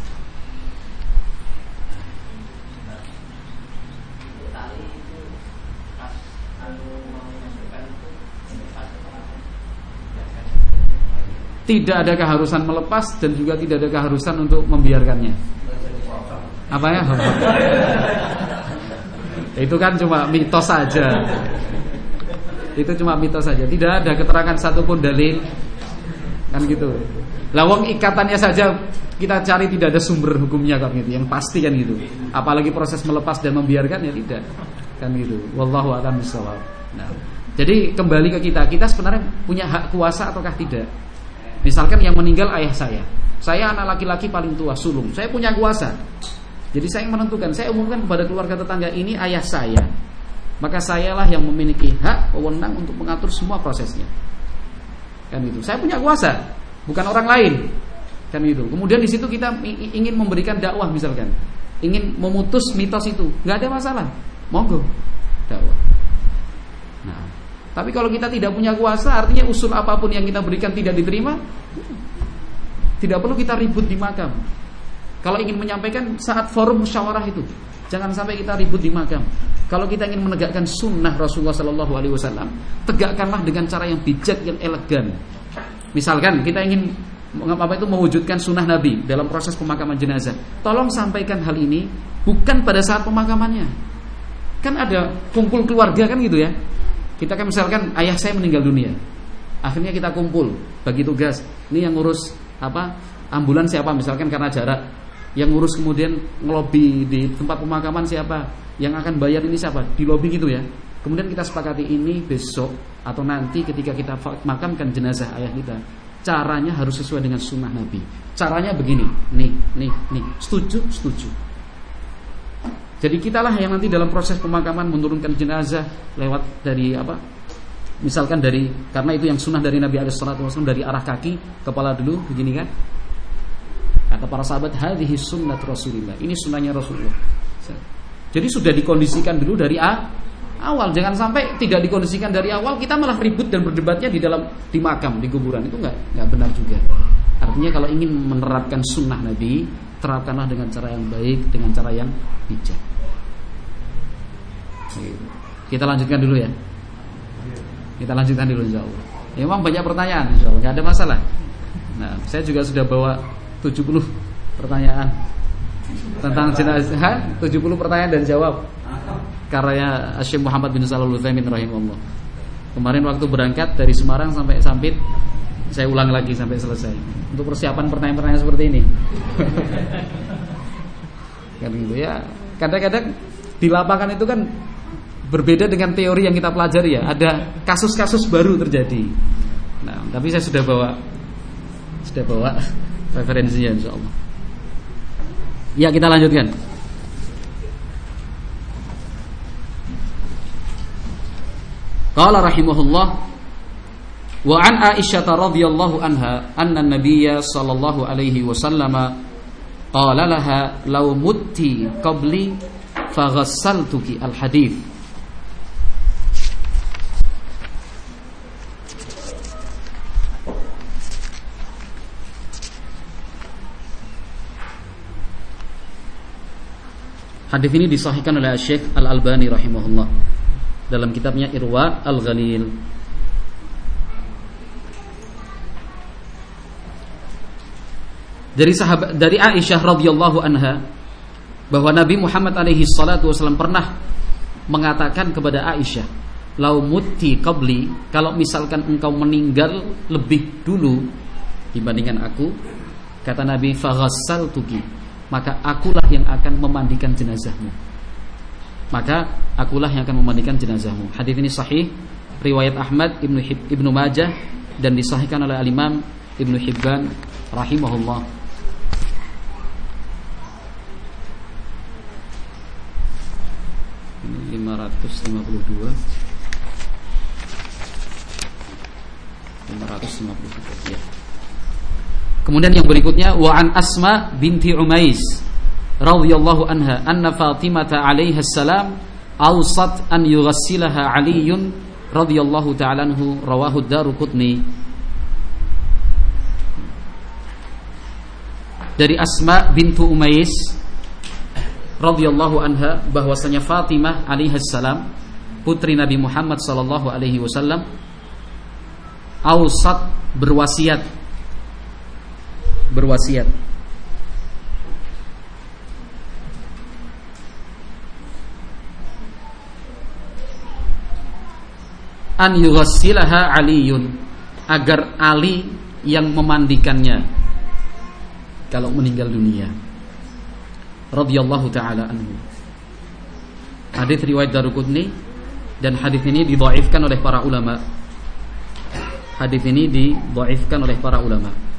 Speaker 1: Tidak ada keharusan melepas dan juga tidak ada keharusan untuk membiarkannya. Apa ya? Itu kan cuma mitos saja. Itu cuma mitos saja. Tidak ada keterangan satupun dalil kan gitu. Lawang ikatannya saja kita cari tidak ada sumber hukumnya kan gitu, yang pasti kan gitu. Apalagi proses melepas dan membiarkan ya tidak kan gitu. Wallahu a'lam bishawab. Nah, jadi kembali ke kita, kita sebenarnya punya hak kuasa ataukah tidak? Misalkan yang meninggal ayah saya, saya anak laki-laki paling tua, sulung, saya punya kuasa. Jadi saya yang menentukan, saya umumkan kepada keluarga tetangga ini ayah saya. Maka sayalah yang memiliki hak, wewenang untuk mengatur semua prosesnya. Kan gitu. Saya punya kuasa, bukan orang lain. Kan gitu. Kemudian di situ kita ingin memberikan dakwah misalkan, ingin memutus mitos itu, nggak ada masalah, monggo dakwah. Nah, tapi kalau kita tidak punya kuasa, artinya usul apapun yang kita berikan tidak diterima, tidak perlu kita ribut di makam. Kalau ingin menyampaikan saat forum musyawarah itu, Jangan sampai kita ribut di makam. Kalau kita ingin menegakkan sunnah Rasulullah Sallallahu Alaihi Wasallam, tegakkanlah dengan cara yang bijak, yang elegan. Misalkan kita ingin apa itu mewujudkan sunnah Nabi dalam proses pemakaman jenazah, tolong sampaikan hal ini bukan pada saat pemakamannya. Kan ada kumpul keluarga kan gitu ya. Kita kan misalkan ayah saya meninggal dunia, akhirnya kita kumpul bagi tugas. Ini yang ngurus apa ambulans siapa misalkan karena jarak, yang ngurus kemudian ngelobi di tempat pemakaman siapa, yang akan bayar ini siapa, di lobi gitu ya. Kemudian kita sepakati ini besok atau nanti ketika kita makamkan jenazah ayah kita, caranya harus sesuai dengan sunnah Nabi. Caranya begini, nih, nih, nih, setuju, setuju. Jadi kitalah yang nanti dalam proses pemakaman menurunkan jenazah lewat dari apa? Misalkan dari, karena itu yang sunnah dari Nabi alaihi salatu wasallam, dari arah kaki, kepala dulu, begini kan? Kata para sahabat, hadhihi sunnat Rasulillah. Ini sunnahnya Rasulullah. Jadi sudah dikondisikan dulu dari a, awal. Jangan sampai tidak dikondisikan dari awal, kita malah ribut dan berdebatnya di dalam di makam, di kuburan. Itu enggak enggak benar juga. Artinya kalau ingin menerapkan sunnah Nabi, terapkanlah dengan cara yang baik, dengan cara yang bijak. Kita lanjutkan dulu ya. Kita lanjutkan dulu insyaallah. Ya, memang banyak pertanyaan insyaallah, enggak ada masalah. Nah, saya juga sudah bawa tujuh puluh pertanyaan tentang jenazah, tujuh puluh pertanyaan dan jawab karya Syekh Muhammad bin Shalih Al-Utsaimin rahimahullah. Kemarin waktu berangkat dari Semarang sampai Sampit, saya ulang lagi sampai selesai untuk persiapan pertanyaan-pertanyaan seperti ini. Kan gitu ya. Kadang-kadang di lapangan itu kan berbeda dengan teori yang kita pelajari ya. Ada kasus-kasus baru terjadi. Nah, tapi saya sudah bawa sudah bawa referensinya insyaallah. Ya, kita lanjutkan. Qala rahimahullah wa an Aisyah radhiyallahu anha anna an-nabiy sallallahu alaihi wasallam qala laha law mutti qabli faghassaltuki al-hadits. Hadis ini disahihkan oleh Syekh Al-Albani rahimahullah dalam kitabnya Irwa Al-Ghalil. Dari sahabat dari Aisyah radhiyallahu anha bahwa Nabi Muhammad alaihi salatu wasallam pernah mengatakan kepada Aisyah, "Lau mutti qabli," kalau misalkan engkau meninggal lebih dulu dibandingkan aku, kata Nabi, "faghassaltuki," maka akulah yang akan memandikan jenazahmu. Maka akulah yang akan memandikan jenazahmu. Hadis ini sahih, riwayat Ahmad, Ibnu Hib, Ibnu Majah, dan disahihkan oleh Al-Imam Ibnu Hibban rahimahullah. Ini lima ratus lima puluh dua lima ratus lima puluh tiga ya. Kemudian yang berikutnya wa an Asma binti Umais radhiyallahu anha anna Fatimah alaiha salam awsat an yughassilaha Aliun radhiyallahu ta'ala anhu, rawahu Daruqutni. Dari Asma bintu Umais radhiyallahu anha bahwasanya Fatimah alaiha salam putri Nabi Muhammad sallallahu alaihi wasallam awsat berwasiat berwasiat an yughassilaha Aliun, agar Ali yang memandikannya kalau meninggal dunia, radhiyallahu taala anhu. Hadis riwayat Daruqutni, dan hadis ini didhaifkan oleh para ulama. Hadis ini didhaifkan oleh para ulama.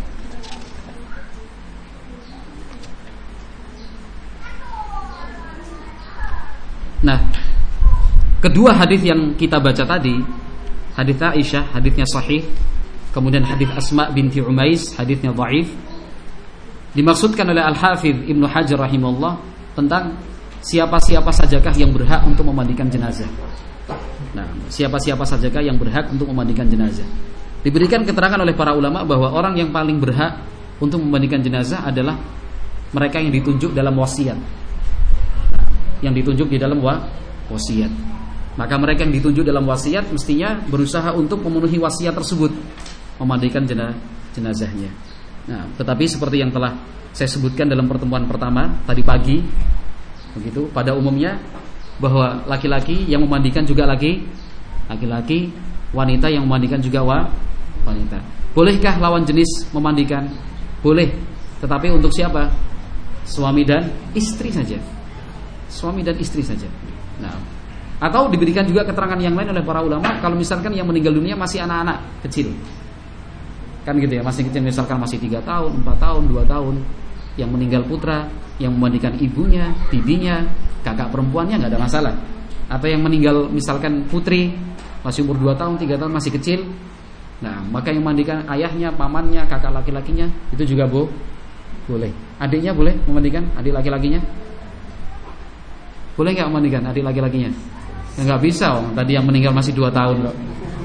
Speaker 1: Nah, kedua hadis yang kita baca tadi, hadis Aisyah, hadisnya sahih, kemudian hadis Asma binti Umais, hadisnya dhaif, dimaksudkan oleh Al-Hafidz Ibnu Hajar rahimahullah tentang siapa-siapa sajakah yang berhak untuk memandikan jenazah. Nah, siapa-siapa sajakah yang berhak untuk memandikan jenazah. Diberikan keterangan oleh para ulama bahwa orang yang paling berhak untuk memandikan jenazah adalah mereka yang ditunjuk dalam wasiat. Nah, yang ditunjuk di dalam wa, wasiat. Maka mereka yang ditunjuk dalam wasiat mestinya berusaha untuk memenuhi wasiat tersebut, memandikan jenazahnya. Nah, tetapi seperti yang telah saya sebutkan dalam pertemuan pertama tadi pagi, begitu, pada umumnya bahwa laki-laki yang memandikan juga laki laki-laki, wanita yang memandikan juga wa, wanita. Bolehkah lawan jenis memandikan? Boleh, tetapi untuk siapa? Suami dan istri saja. Suami dan istri saja. Nah, atau diberikan juga keterangan yang lain oleh para ulama, kalau misalkan yang meninggal dunia masih anak-anak kecil, kan gitu ya, masih kecil, misalkan masih tiga tahun, empat tahun, dua tahun, yang meninggal putra, yang memandikan ibunya, bibinya, kakak perempuannya nggak ada masalah. Atau yang meninggal misalkan putri, masih umur dua tahun, tiga tahun, masih kecil, nah maka yang memandikan ayahnya, pamannya, kakak laki-lakinya, itu juga bo boleh. Adiknya boleh memandikan adik laki-lakinya? Boleh nggak memandikan adik laki-lakinya? Ya, nggak bisa, oh. Tadi yang meninggal masih dua tahun kok.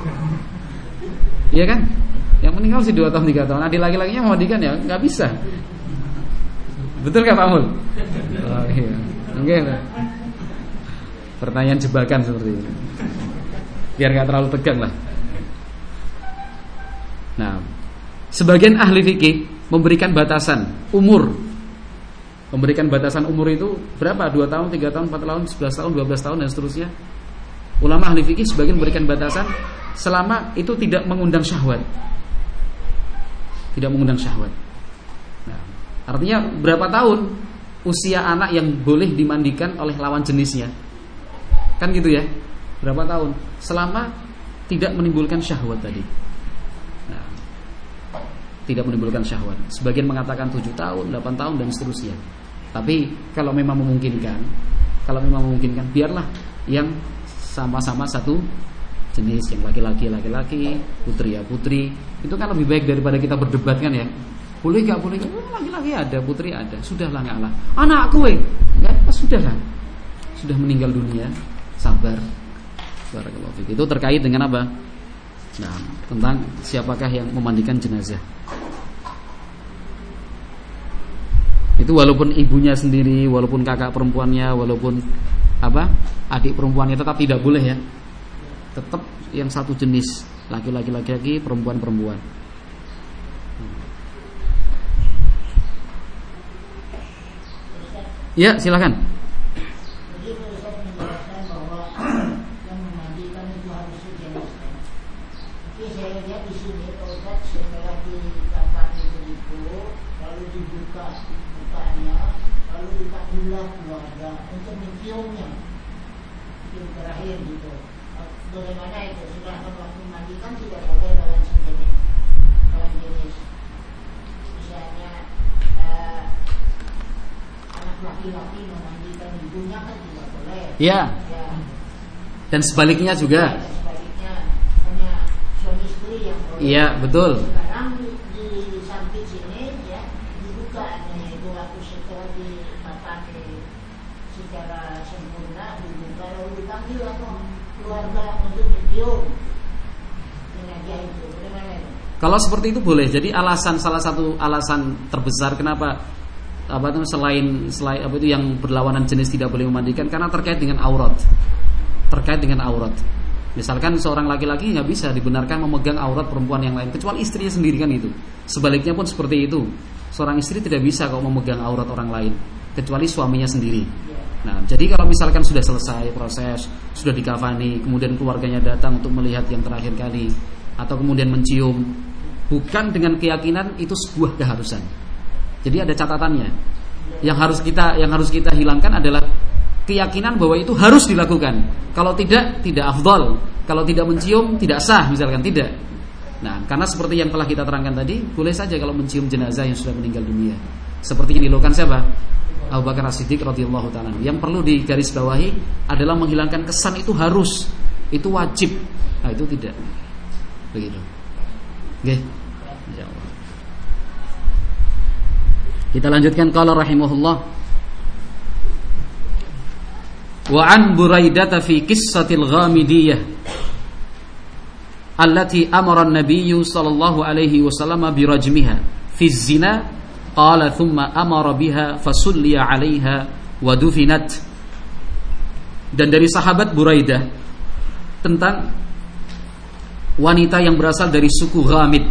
Speaker 1: Iya kan? Yang meninggal masih dua tahun, tiga tahun, adik laki-lakinya memandikan ya nggak bisa. Betul nggak Pak Mul? Oh, iya. Oke. Pertanyaan jebakan seperti ini, biar nggak terlalu tegang lah. Nah, sebagian ahli fikih memberikan batasan umur. Memberikan batasan umur itu berapa? dua tahun, tiga tahun, empat tahun, sebelas tahun, dua belas tahun dan seterusnya. Ulama ahli fikih sebagian memberikan batasan selama itu tidak mengundang syahwat. Tidak mengundang syahwat. Nah, artinya berapa tahun usia anak yang boleh dimandikan oleh lawan jenisnya? Kan gitu ya. Berapa tahun? Selama tidak menimbulkan syahwat tadi. Nah, tidak menimbulkan syahwat. Sebagian mengatakan tujuh tahun, delapan tahun dan seterusnya. Tapi kalau memang memungkinkan, kalau memang memungkinkan, biarlah yang sama-sama satu jenis, yang laki-laki laki-laki, putri ya putri. Itu kan lebih baik daripada kita berdebat kan ya. Boleh gak boleh? Laki-laki ada, putri ada. Sudahlah nggak lah. Anakku eh, ya sudahlah. Sudah meninggal dunia, sabar. Barakallahu fiik. Itu terkait dengan apa? Nah, tentang siapakah yang memandikan jenazah. Itu walaupun ibunya sendiri, walaupun kakak perempuannya, walaupun apa? Adik perempuannya tetap tidak boleh ya. Tetap yang satu jenis, laki-laki laki-laki, perempuan perempuan. Ya, silakan.
Speaker 4: Jadi saya menjelaskan bahwa yang memandikan itu harus sejeniskan. Tapi saya lihat di sini kalau setelah dikapani begitu, lalu dibuka bukanya, lalu ditakulah keluarga untuk menciumnya. Itu terakhir gitu. Bagaimana itu? Sudah waktu memandikan tidak boleh lawan sejenis, lawan jenis. Misalnya uh, anak laki-laki memandikan ibunya kan tidak boleh.
Speaker 1: Ya. Ya. Dan sebaliknya juga.
Speaker 4: Ya, sebaliknya hanya suami istri yang boleh.
Speaker 1: Iya, betul.
Speaker 4: Sekarang di, di samping sini ya dibuka itu waktu setelah dipatahkan secara sempurna dibuka lalu dipanggil atau keluarga untuk mencium jenazah itu. Bagaimana itu?
Speaker 1: Kalau seperti itu boleh. Jadi alasan salah satu alasan terbesar kenapa apa itu selain selain apa itu yang berlawanan jenis tidak boleh memandikan karena terkait dengan aurat. Terkait dengan aurat. Misalkan seorang laki-laki nggak bisa dibenarkan memegang aurat perempuan yang lain kecuali istrinya sendiri kan itu. Sebaliknya pun seperti itu. Seorang istri tidak bisa kalau memegang aurat orang lain kecuali suaminya sendiri. Nah, jadi kalau misalkan sudah selesai proses, sudah dikafani, kemudian keluarganya datang untuk melihat yang terakhir kali atau kemudian mencium, bukan dengan keyakinan itu sebuah keharusan. Jadi ada catatannya. Yang harus kita yang harus kita hilangkan adalah keyakinan bahwa itu harus dilakukan. Kalau tidak, tidak afdal. Kalau tidak mencium, tidak sah misalkan, tidak. Nah, karena seperti yang telah kita terangkan tadi, boleh saja kalau mencium jenazah yang sudah meninggal dunia. Seperti yang dilakukan siapa? Abu Bakar As-Siddiq radhiyallahu ta'ala. Yang perlu digarisbawahi adalah menghilangkan kesan itu harus, itu wajib. Nah, itu tidak. Begitu. Oke. Insyaallah. Kita lanjutkan qala rahimahullah. Wa an Buraidah fi qissatil Ghamidiyah allati amara an-nabiy sallallahu alaihi wasallam bi rajmiha fi zina qala thumma amara biha fasulliya 'alaiha wa dufinat dan dari sahabat Buraidah tentang wanita yang berasal dari suku Ghamid,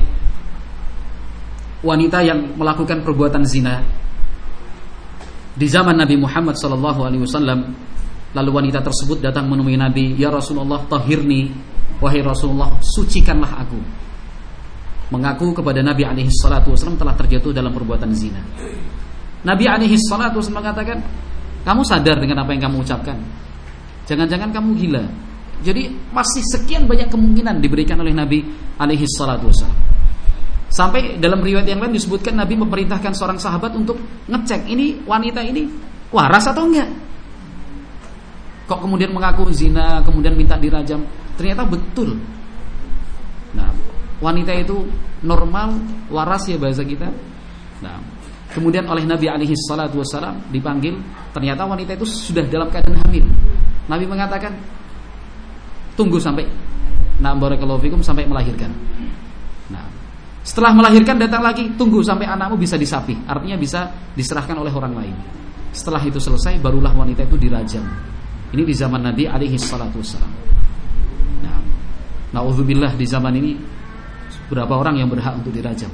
Speaker 1: wanita yang melakukan perbuatan zina di zaman Nabi Muhammad sallallahu alaihi wasallam. Lalu wanita tersebut datang menemui Nabi, "Ya Rasulullah, tahhirni, wahai Rasulullah, sucikanlah aku." Mengaku kepada Nabi alaihi salatu wasallam telah terjatuh dalam perbuatan zina. Nabi alaihi salatu wasallam mengatakan, "Kamu sadar dengan apa yang kamu ucapkan? Jangan-jangan kamu gila." Jadi masih sekian banyak kemungkinan diberikan oleh Nabi alaihi salatu wasallam. Sampai dalam riwayat yang lain disebutkan Nabi memerintahkan seorang sahabat untuk ngecek ini wanita ini waras atau enggak. Kok kemudian mengaku zina, kemudian minta dirajam, ternyata betul. Nah, wanita itu normal, waras ya bahasa kita. Nah, kemudian oleh Nabi alaihi salatu wasallam dipanggil, ternyata wanita itu sudah dalam keadaan hamil. Nabi mengatakan, "Tunggu sampai nah barakallahu fikum sampai melahirkan." Nah, setelah melahirkan datang lagi, "Tunggu sampai anakmu bisa disapi." Artinya bisa diserahkan oleh orang lain. Setelah itu selesai, barulah wanita itu dirajam. Ini di zaman Nabi alaihi salatu wassalam. Nah, na'udzubillah, di zaman ini berapa orang yang berhak untuk dirajam?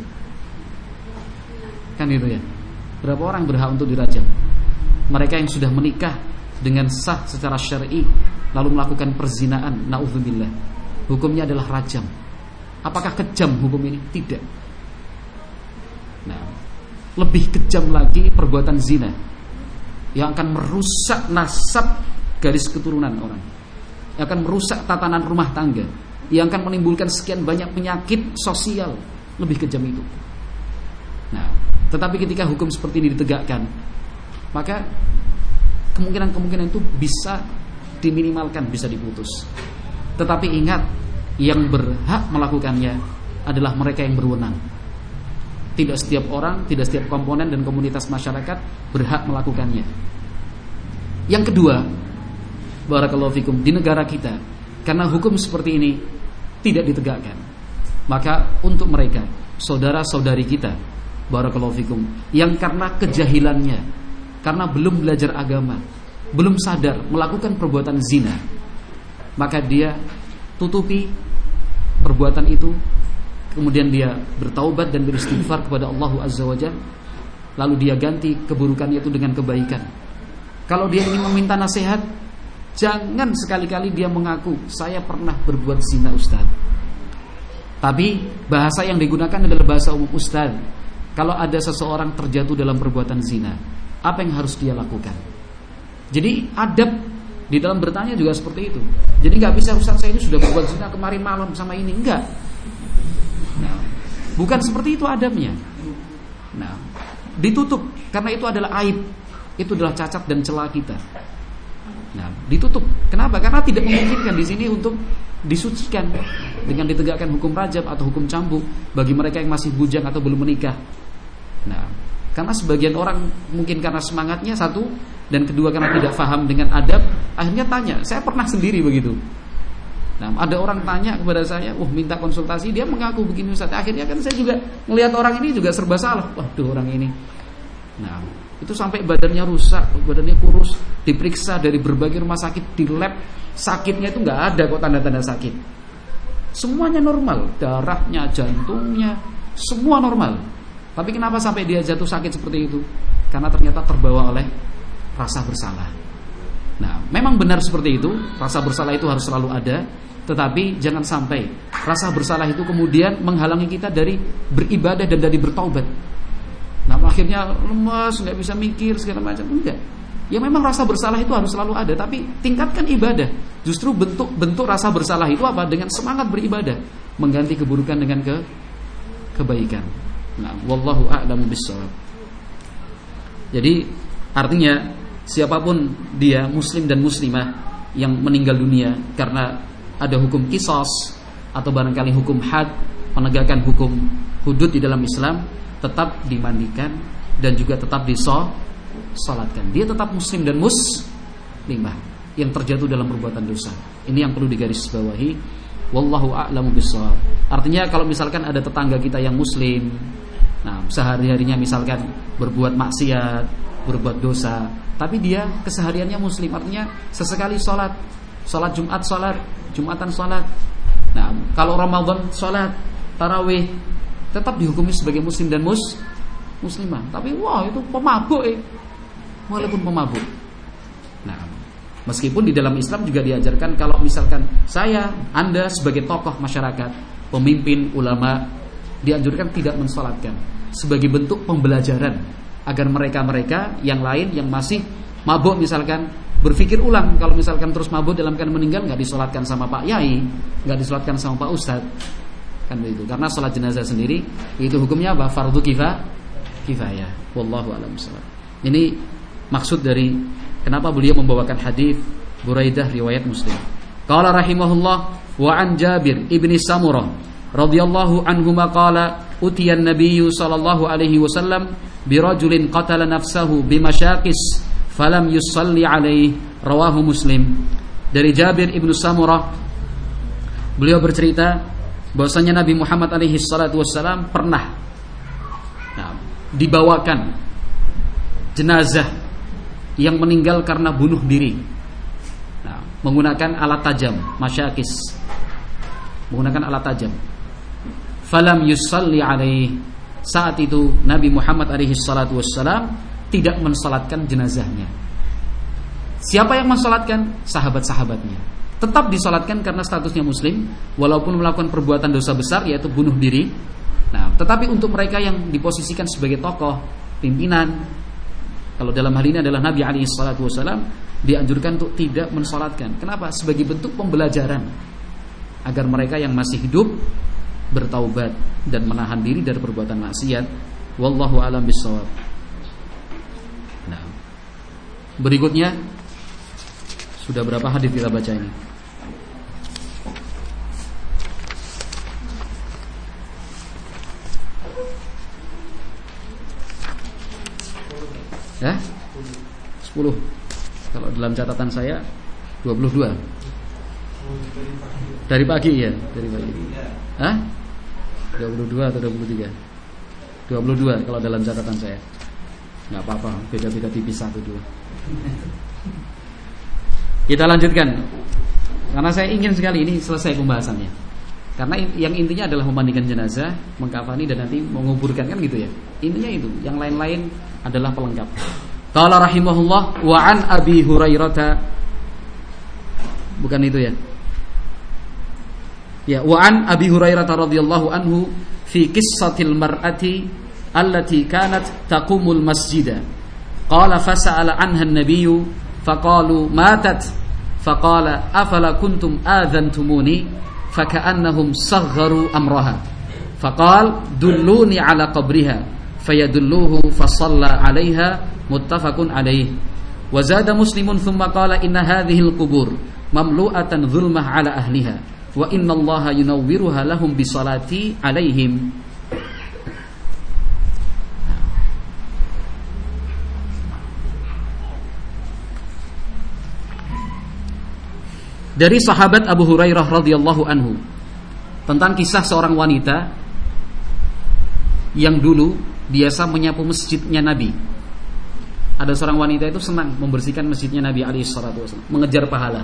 Speaker 1: Kan itu ya. Berapa orang berhak untuk dirajam? Mereka yang sudah menikah dengan sah secara syar'i lalu melakukan perzinaan, na'udzubillah, hukumnya adalah rajam. Apakah kejam hukum ini? Tidak. Nah, lebih kejam lagi perbuatan zina yang akan merusak nasab garis keturunan orang, yang akan merusak tatanan rumah tangga, yang akan menimbulkan sekian banyak penyakit sosial. Lebih kejam itu. Nah, tetapi ketika hukum seperti ini ditegakkan, maka kemungkinan-kemungkinan itu bisa diminimalkan, bisa diputus. Tetapi ingat, yang berhak melakukannya adalah mereka yang berwenang. Tidak setiap orang, tidak setiap komponen dan komunitas masyarakat berhak melakukannya. Yang kedua, barakallahu fikum, di negara kita, karena hukum seperti ini tidak ditegakkan, maka untuk mereka, saudara-saudari kita, barakallahu fikum, yang karena kejahilannya, karena belum belajar agama, belum sadar melakukan perbuatan zina, maka dia tutupi perbuatan itu, kemudian dia bertaubat dan beristighfar kepada Allah Azza wa Jalla, lalu dia ganti keburukannya itu dengan kebaikan. Kalau dia ingin meminta nasihat, jangan sekali-kali dia mengaku, "Saya pernah berbuat zina, Ustaz." Tapi bahasa yang digunakan adalah bahasa umum, "Ustaz, kalau ada seseorang terjatuh dalam perbuatan zina, apa yang harus dia lakukan?" Jadi adab di dalam bertanya juga seperti itu. Jadi nggak bisa, "Ustaz, saya ini sudah berbuat zina kemarin malam sama ini." Enggak. Nah, bukan seperti itu adabnya. Nah, ditutup karena itu adalah aib, itu adalah cacat dan celah kita. Nah, ditutup. Kenapa? Karena tidak memungkinkan di sini untuk disucikan dengan ditegakkan hukum rajam atau hukum cambuk bagi mereka yang masih bujang atau belum menikah. Nah, karena sebagian orang mungkin karena semangatnya satu, dan kedua karena tidak paham dengan adab, akhirnya tanya. Saya pernah sendiri begitu. Nah, ada orang tanya kepada saya, "Wah, minta konsultasi," dia mengaku begini, "Ustaz." Akhirnya kan saya juga melihat orang ini juga serba salah. Waduh, orang ini. Nah, itu sampai badannya rusak, badannya kurus, diperiksa dari berbagai rumah sakit, di lab, sakitnya itu nggak ada kok tanda-tanda sakit. Semuanya normal, darahnya, jantungnya, semua normal. Tapi kenapa sampai dia jatuh sakit seperti itu? Karena ternyata terbawa oleh rasa bersalah. Nah, memang benar seperti itu, rasa bersalah itu harus selalu ada, tetapi jangan sampai rasa bersalah itu kemudian menghalangi kita dari beribadah dan dari bertaubat. Nah, akhirnya lemas, nggak bisa mikir segala macam. Enggak. Ya memang rasa bersalah itu harus selalu ada, tapi tingkatkan ibadah. Justru bentuk-bentuk rasa bersalah itu apa? Dengan semangat beribadah, mengganti keburukan dengan ke kebaikan. Nah, wallahu a'lamu bissawab. Jadi artinya siapapun dia, muslim dan muslimah yang meninggal dunia karena ada hukum qisas atau barangkali hukum had, penegakan hukum hudud di dalam Islam, tetap dimandikan dan juga tetap disolatkan. Dia tetap muslim dan muslimah yang terjatuh dalam perbuatan dosa. Ini yang perlu digarisbawahi. Wallahu a'lamu bissawab. Artinya kalau misalkan ada tetangga kita yang muslim, nah sehari-harinya misalkan berbuat maksiat, berbuat dosa, tapi dia kesehariannya muslim, artinya sesekali sholat, sholat Jumat sholat, Jumatan sholat. Nah, kalau Ramadan sholat, tarawih, tetap dihukumi sebagai muslim dan mus muslimah. Tapi wah itu pemabuk eh. Walaupun pemabuk. Nah, meskipun di dalam Islam juga diajarkan kalau misalkan saya, Anda sebagai tokoh masyarakat, pemimpin, ulama, dianjurkan tidak mensolatkan sebagai bentuk pembelajaran agar mereka-mereka yang lain yang masih mabuk misalkan berpikir ulang. Kalau misalkan terus mabuk dalam keadaan meninggal, nggak disolatkan sama Pak Yai, nggak disolatkan sama Pak Ustadz, kan begitu. Karena sholat jenazah sendiri itu hukumnya apa? Fardu kifah, kifayah. Wallahu a'lam bishawab. Ini maksud dari kenapa beliau membawakan hadis Buraidah riwayat Muslim. Qala rahimahullah wa an Jabir ibni Samurah radhiyallahu anhuma qala utiya an-nabiy sallallahu alaihi wasallam bi rajulin qatala nafsahu bi masyaqis falam yusalli alaihi, rawahu Muslim. Dari Jabir ibnu Samurah, beliau bercerita bahwasanya Nabi Muhammad alaihi salatu wassalam pernah nah, dibawakan jenazah yang meninggal karena bunuh diri, nah, menggunakan alat tajam, masyakis, menggunakan alat tajam. Falam yusalli alaihi, saat itu Nabi Muhammad alaihi salatu wassalam tidak mensalatkan jenazahnya. Siapa yang mensalatkan? Sahabat-sahabatnya. Tetap disalatkan karena statusnya muslim, walaupun melakukan perbuatan dosa besar yaitu bunuh diri. Nah, tetapi untuk mereka yang diposisikan sebagai tokoh, pimpinan, kalau dalam hal ini adalah Nabi alaihi salatu wasallam, dianjurkan untuk tidak mensalatkan. Kenapa? Sebagai bentuk pembelajaran agar mereka yang masih hidup bertaubat dan menahan diri dari perbuatan maksiat. Wallahu a'lam bishawab. Nah, berikutnya sudah berapa hadis kita baca ini? Ya? sepuluh. Kalau dalam catatan saya dua puluh dua. Dari pagi ya, dari pagi. Hah? dua puluh dua atau dua puluh tiga? dua puluh dua kalau dalam catatan saya. Enggak apa-apa, beda-beda tipis satu dua. Kita lanjutkan. Karena saya ingin sekali ini selesai pembahasannya. Karena yang intinya adalah memandikan jenazah, mengkafani dan nanti menguburkan, kan gitu ya. Intinya itu, yang lain-lain adalah pelengkap. Qala rahimahullah wa an Abi Hurairah. Bukan itu ya. Ya, wa an Abi Hurairah radhiyallahu anhu fi qissatil mar'ati allati kanat taqumul masjida. Qala fasa'ala anha an-nabiy faqalu matat faqala afala kuntum adhantumuni faka'annahum sagharu amraha faqal dulluni ala qabriha fayadulluhu fasalla 'alaiha muttafaqun 'alaihi wa zada muslimun thumma qala inna hadhihi al-qubur mamlu'atan dhulmah 'ala ahliha wa innallaha yunawwiruha lahum bisalati 'alaihim. Dari sahabat Abu Hurairah radhiyallahu anhu tentang kisah seorang wanita yang dulu biasa menyapu masjidnya Nabi. Ada seorang wanita itu senang membersihkan masjidnya Nabi alaihi salatu wasallam, mengejar pahala.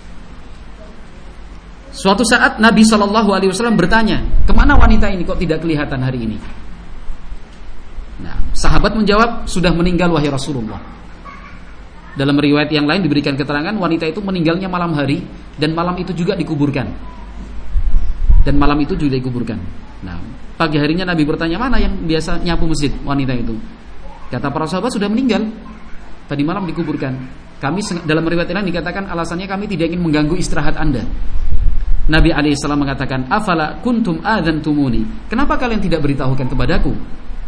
Speaker 1: Suatu saat Nabi sallallahu alaihi wasallam bertanya, "Kemana wanita ini kok tidak kelihatan hari ini?" Nah, sahabat menjawab, "Sudah meninggal wahai Rasulullah." Dalam riwayat yang lain diberikan keterangan wanita itu meninggalnya malam hari dan malam itu juga dikuburkan. Dan malam itu juga dikuburkan. Nah, pagi harinya Nabi bertanya, "Mana yang biasa nyapu masjid wanita itu?" Kata para sahabat, "Sudah meninggal. Tadi malam dikuburkan." Kami dalam riwayat lain dikatakan alasannya kami tidak ingin mengganggu istirahat Anda. Nabi alaihi salam mengatakan, "Afala kuntum adzantumuni?" Kenapa kalian tidak beritahukan kepadaku?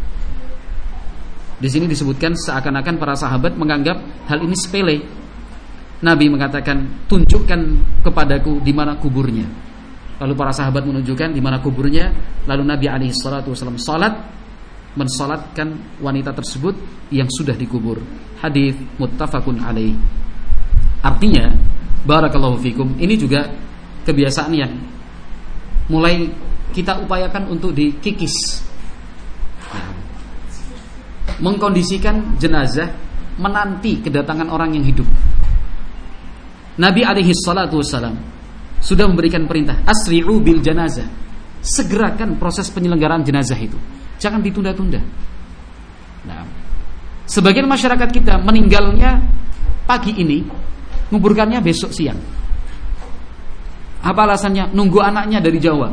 Speaker 1: Di sini disebutkan seakan-akan para sahabat menganggap hal ini sepele. Nabi mengatakan, "Tunjukkan kepadaku di mana kuburnya." Lalu para sahabat menunjukkan di mana kuburnya. Lalu Nabi alaihi salatu wasallam salat, mensalatkan wanita tersebut yang sudah dikubur. Hadis muttafaqun alaih. Artinya, barakallahu fikum, ini juga kebiasaan yang mulai kita upayakan untuk dikikis. Mengkondisikan jenazah menanti kedatangan orang yang hidup. Nabi alaihi salatu wassalam sudah memberikan perintah, asri'u bil janazah. Segerakan proses penyelenggaraan jenazah itu. Jangan ditunda-tunda. Nah, sebagian masyarakat kita meninggalnya pagi ini, menguburkannya besok siang. Apa alasannya? Nunggu anaknya dari Jawa.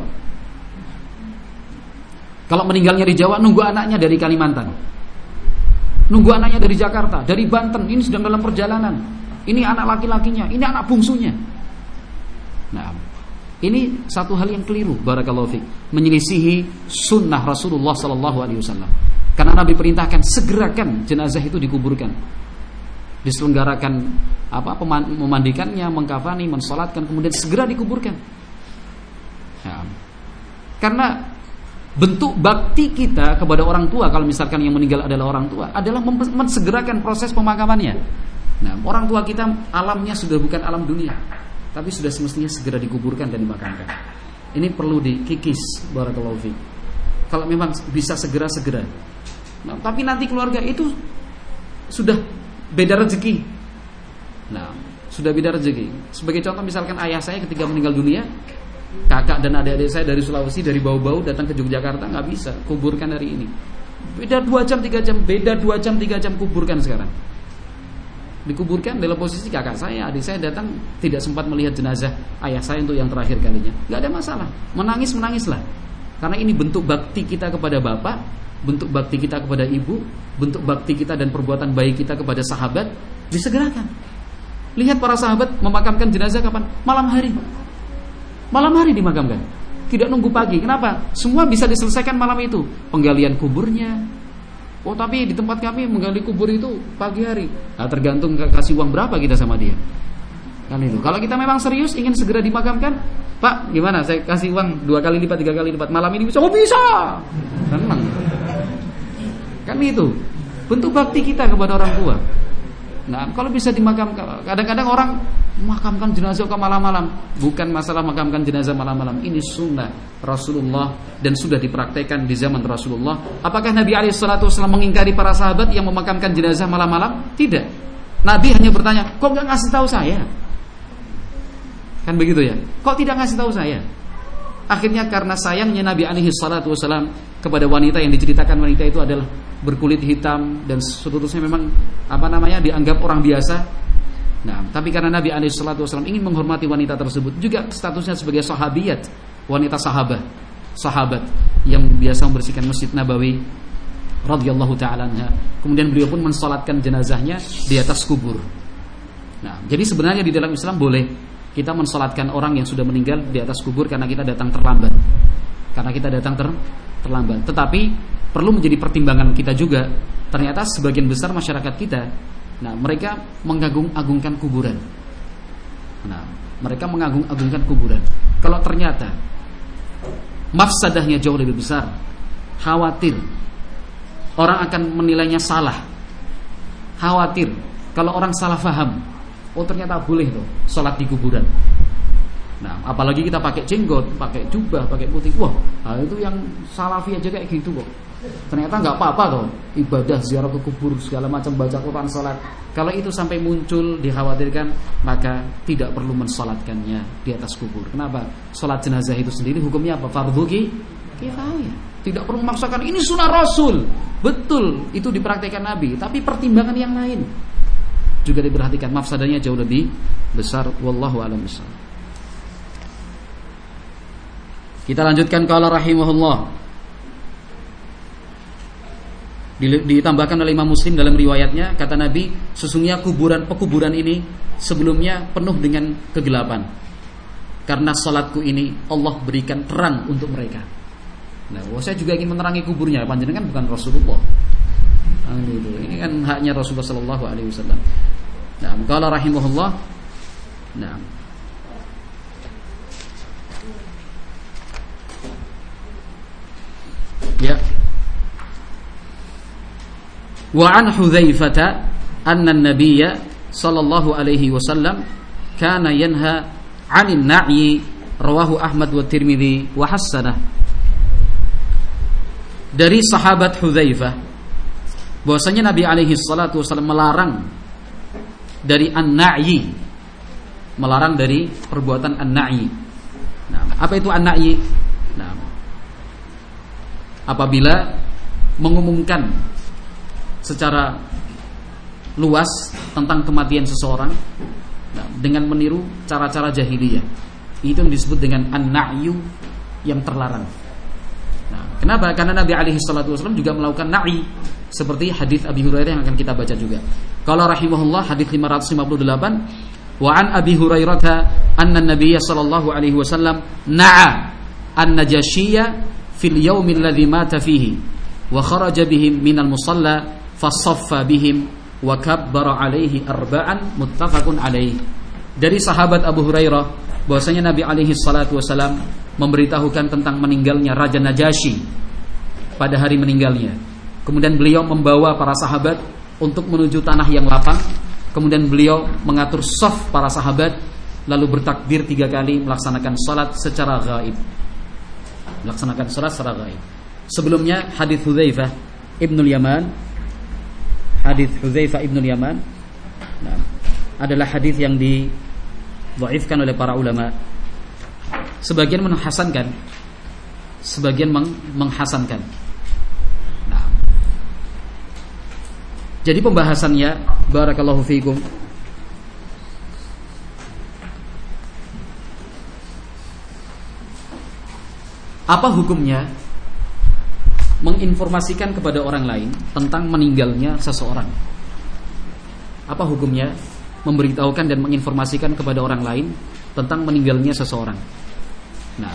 Speaker 1: Kalau meninggalnya di Jawa, nunggu anaknya dari Kalimantan, nunggu anaknya dari Jakarta, dari Banten. Ini sedang dalam perjalanan. Ini anak laki-lakinya, ini anak bungsunya. Nah, ini satu hal yang keliru, barakallahu fiik, menyelisihi sunnah Rasulullah sallallahu alaihi wasallam. Karena Nabi perintahkan segerakan jenazah itu dikuburkan, diselenggarakan apa memandikannya, mengkafani, mensalatkan, kemudian segera dikuburkan. Nah, karena bentuk bakti kita kepada orang tua, kalau misalkan yang meninggal adalah orang tua, adalah mensegerakan proses pemakamannya. Nah, orang tua kita alamnya sudah bukan alam dunia, tapi sudah semestinya segera dikuburkan dan dimakamkan. Ini perlu dikikis, barakallahu fiik. Kalau memang bisa segera-segera. Nah, tapi nanti keluarga itu sudah beda rezeki. Nah, sudah beda rezeki. Sebagai contoh, misalkan ayah saya ketika meninggal dunia, kakak dan adik-adik saya dari Sulawesi, dari bau-bau datang ke Yogyakarta, nggak bisa kuburkan hari ini. Beda dua jam tiga jam, beda dua jam tiga jam kuburkan sekarang. Dikuburkan dalam posisi kakak saya, adik saya datang tidak sempat melihat jenazah ayah saya untuk yang terakhir kalinya. Nggak ada masalah, menangis menangislah. Karena ini bentuk bakti kita kepada bapak, bentuk bakti kita kepada ibu, bentuk bakti kita dan perbuatan baik kita kepada sahabat. Disegerakan. Lihat para sahabat memakamkan jenazah kapan? Malam hari. Malam hari dimakamkan, tidak nunggu pagi. Kenapa? Semua bisa diselesaikan malam itu. Penggalian kuburnya. Oh, tapi di tempat kami menggali kubur itu pagi hari. Nah, tergantung kasih uang berapa kita sama dia. Kan itu. Kalau kita memang serius ingin segera dimakamkan, Pak, gimana? Saya kasih uang dua kali lipat, tiga kali lipat. Malam ini bisa? Oh, bisa. Tenang. Kan itu. Bentuk bakti kita kepada orang tua. Nah, kalau bisa dimakamkan, kadang-kadang orang memakamkan jenazah ke malam-malam. Bukan masalah makamkan jenazah malam-malam. Ini sunnah Rasulullah dan sudah dipraktekkan di zaman Rasulullah. Apakah Nabi alaihi salatu wasallam mengingkari para sahabat yang memakamkan jenazah malam-malam? Tidak. Nabi hanya bertanya, kok nggak ngasih tahu saya? Kan begitu ya? Kok tidak ngasih tahu saya? Akhirnya karena sayangnya Nabi alaihi salatu wasallam kepada wanita yang diceritakan wanita itu adalah berkulit hitam dan seterusnya, memang apa namanya dianggap orang biasa. Nah, tapi karena Nabi alaihi salatu wasallam ingin menghormati wanita tersebut, juga statusnya sebagai sahabiyat, wanita sahabat, sahabat yang biasa membersihkan Masjid Nabawi radhiyallahu taala anha. Kemudian beliau pun mensalatkan jenazahnya di atas kubur. Nah, jadi sebenarnya di dalam Islam boleh kita mensalatkan orang yang sudah meninggal di atas kubur karena kita datang terlambat. Karena kita datang ter, terlambat. Tetapi perlu menjadi pertimbangan kita juga. Ternyata sebagian besar masyarakat kita, nah mereka mengagung-agungkan kuburan. Nah, mereka mengagung-agungkan kuburan. Kalau ternyata mafsadahnya jauh lebih besar, khawatir orang akan menilainya salah. Khawatir kalau orang salah faham. Oh, ternyata boleh tuh sholat di kuburan. Nah, apalagi kita pakai jenggot, pakai jubah, pakai putih. Wah, nah itu yang salafi aja kayak gitu kok. Ternyata nggak apa-apa tuh ibadah ziarah ke kubur segala macam, baca Quran, sholat. Kalau itu sampai muncul dikhawatirkan, maka tidak perlu mensolatkannya di atas kubur. Kenapa? Sholat jenazah itu sendiri hukumnya apa? Fardhu kifayah. Tidak perlu memaksakan ini sunnah Rasul. Betul, itu dipraktikkan Nabi. Tapi pertimbangan yang lain juga diperhatikan. Mafsadanya jauh lebih besar. Wallahu a'lam bishawab. Kita lanjutkan qala rahimahullah. Ditambahkan oleh Imam Muslim dalam riwayatnya, kata Nabi, sesungguhnya kuburan pekuburan ini sebelumnya penuh dengan kegelapan. Karena salatku ini Allah berikan terang untuk mereka. Nah, oh, saya juga ingin menerangi kuburnya. Panjenengan bukan Rasulullah. Nah, gitu. Ini kan haknya Rasulullah sallallahu alaihi wasallam. Nah, qala rahimahullah. Nah, ya. Wa an Hudzaifah anna an-nabiyya sallallahu alaihi wasallam kana yanha 'anil na'yi, rawahu Ahmad wa Tirmidzi wa hasanah. Dari sahabat Hudzaifah bahwasanya Nabi alaihi salatu wasallam melarang dari an-na'yi, melarang dari perbuatan an-na'yi. Nah, apa itu an-na'yi? Nah, apabila mengumumkan secara luas tentang kematian seseorang, nah, dengan meniru cara-cara jahiliyah, itu yang disebut dengan an-na'yu yang terlarang. Nah, kenapa? Karena Nabi alaihi salatu wasallam juga melakukan na'i, seperti hadis Abi Hurairah yang akan kita baca juga. Qala rahimahullah, hadis lima ratus lima puluh delapan, wa an Abi Hurairah anna an-nabiy sallallahu alaihi wasallam na'a an-najashiyya fil yaumil ladzi mata fihi wa kharaja bihim minal musalla fasaffa bihim wa kabbara alaihi arba'an, muttafaqun alaihi. Dari sahabat Abu Hurairah bahwasanya Nabi alaihi salatu wasallam memberitahukan tentang meninggalnya Raja Najasyi pada hari meninggalnya. Kemudian beliau membawa para sahabat untuk menuju tanah yang lapang. Kemudian beliau mengatur shaf para sahabat, lalu bertakbir tiga kali, melaksanakan salat secara gaib. Melaksanakan salat secara gaib. Sebelumnya hadis Hudzaifah Ibnul Yaman, hadis Hudzaifah Ibnul Yaman, nah, adalah hadis yang didhaifkan oleh para ulama. Sebagian menghasankan, sebagian meng- menghasankan. Nah, jadi pembahasannya, barakallahu fiikum, apa hukumnya menginformasikan kepada orang lain tentang meninggalnya seseorang? Apa hukumnya memberitahukan dan menginformasikan kepada orang lain tentang meninggalnya seseorang? Nah,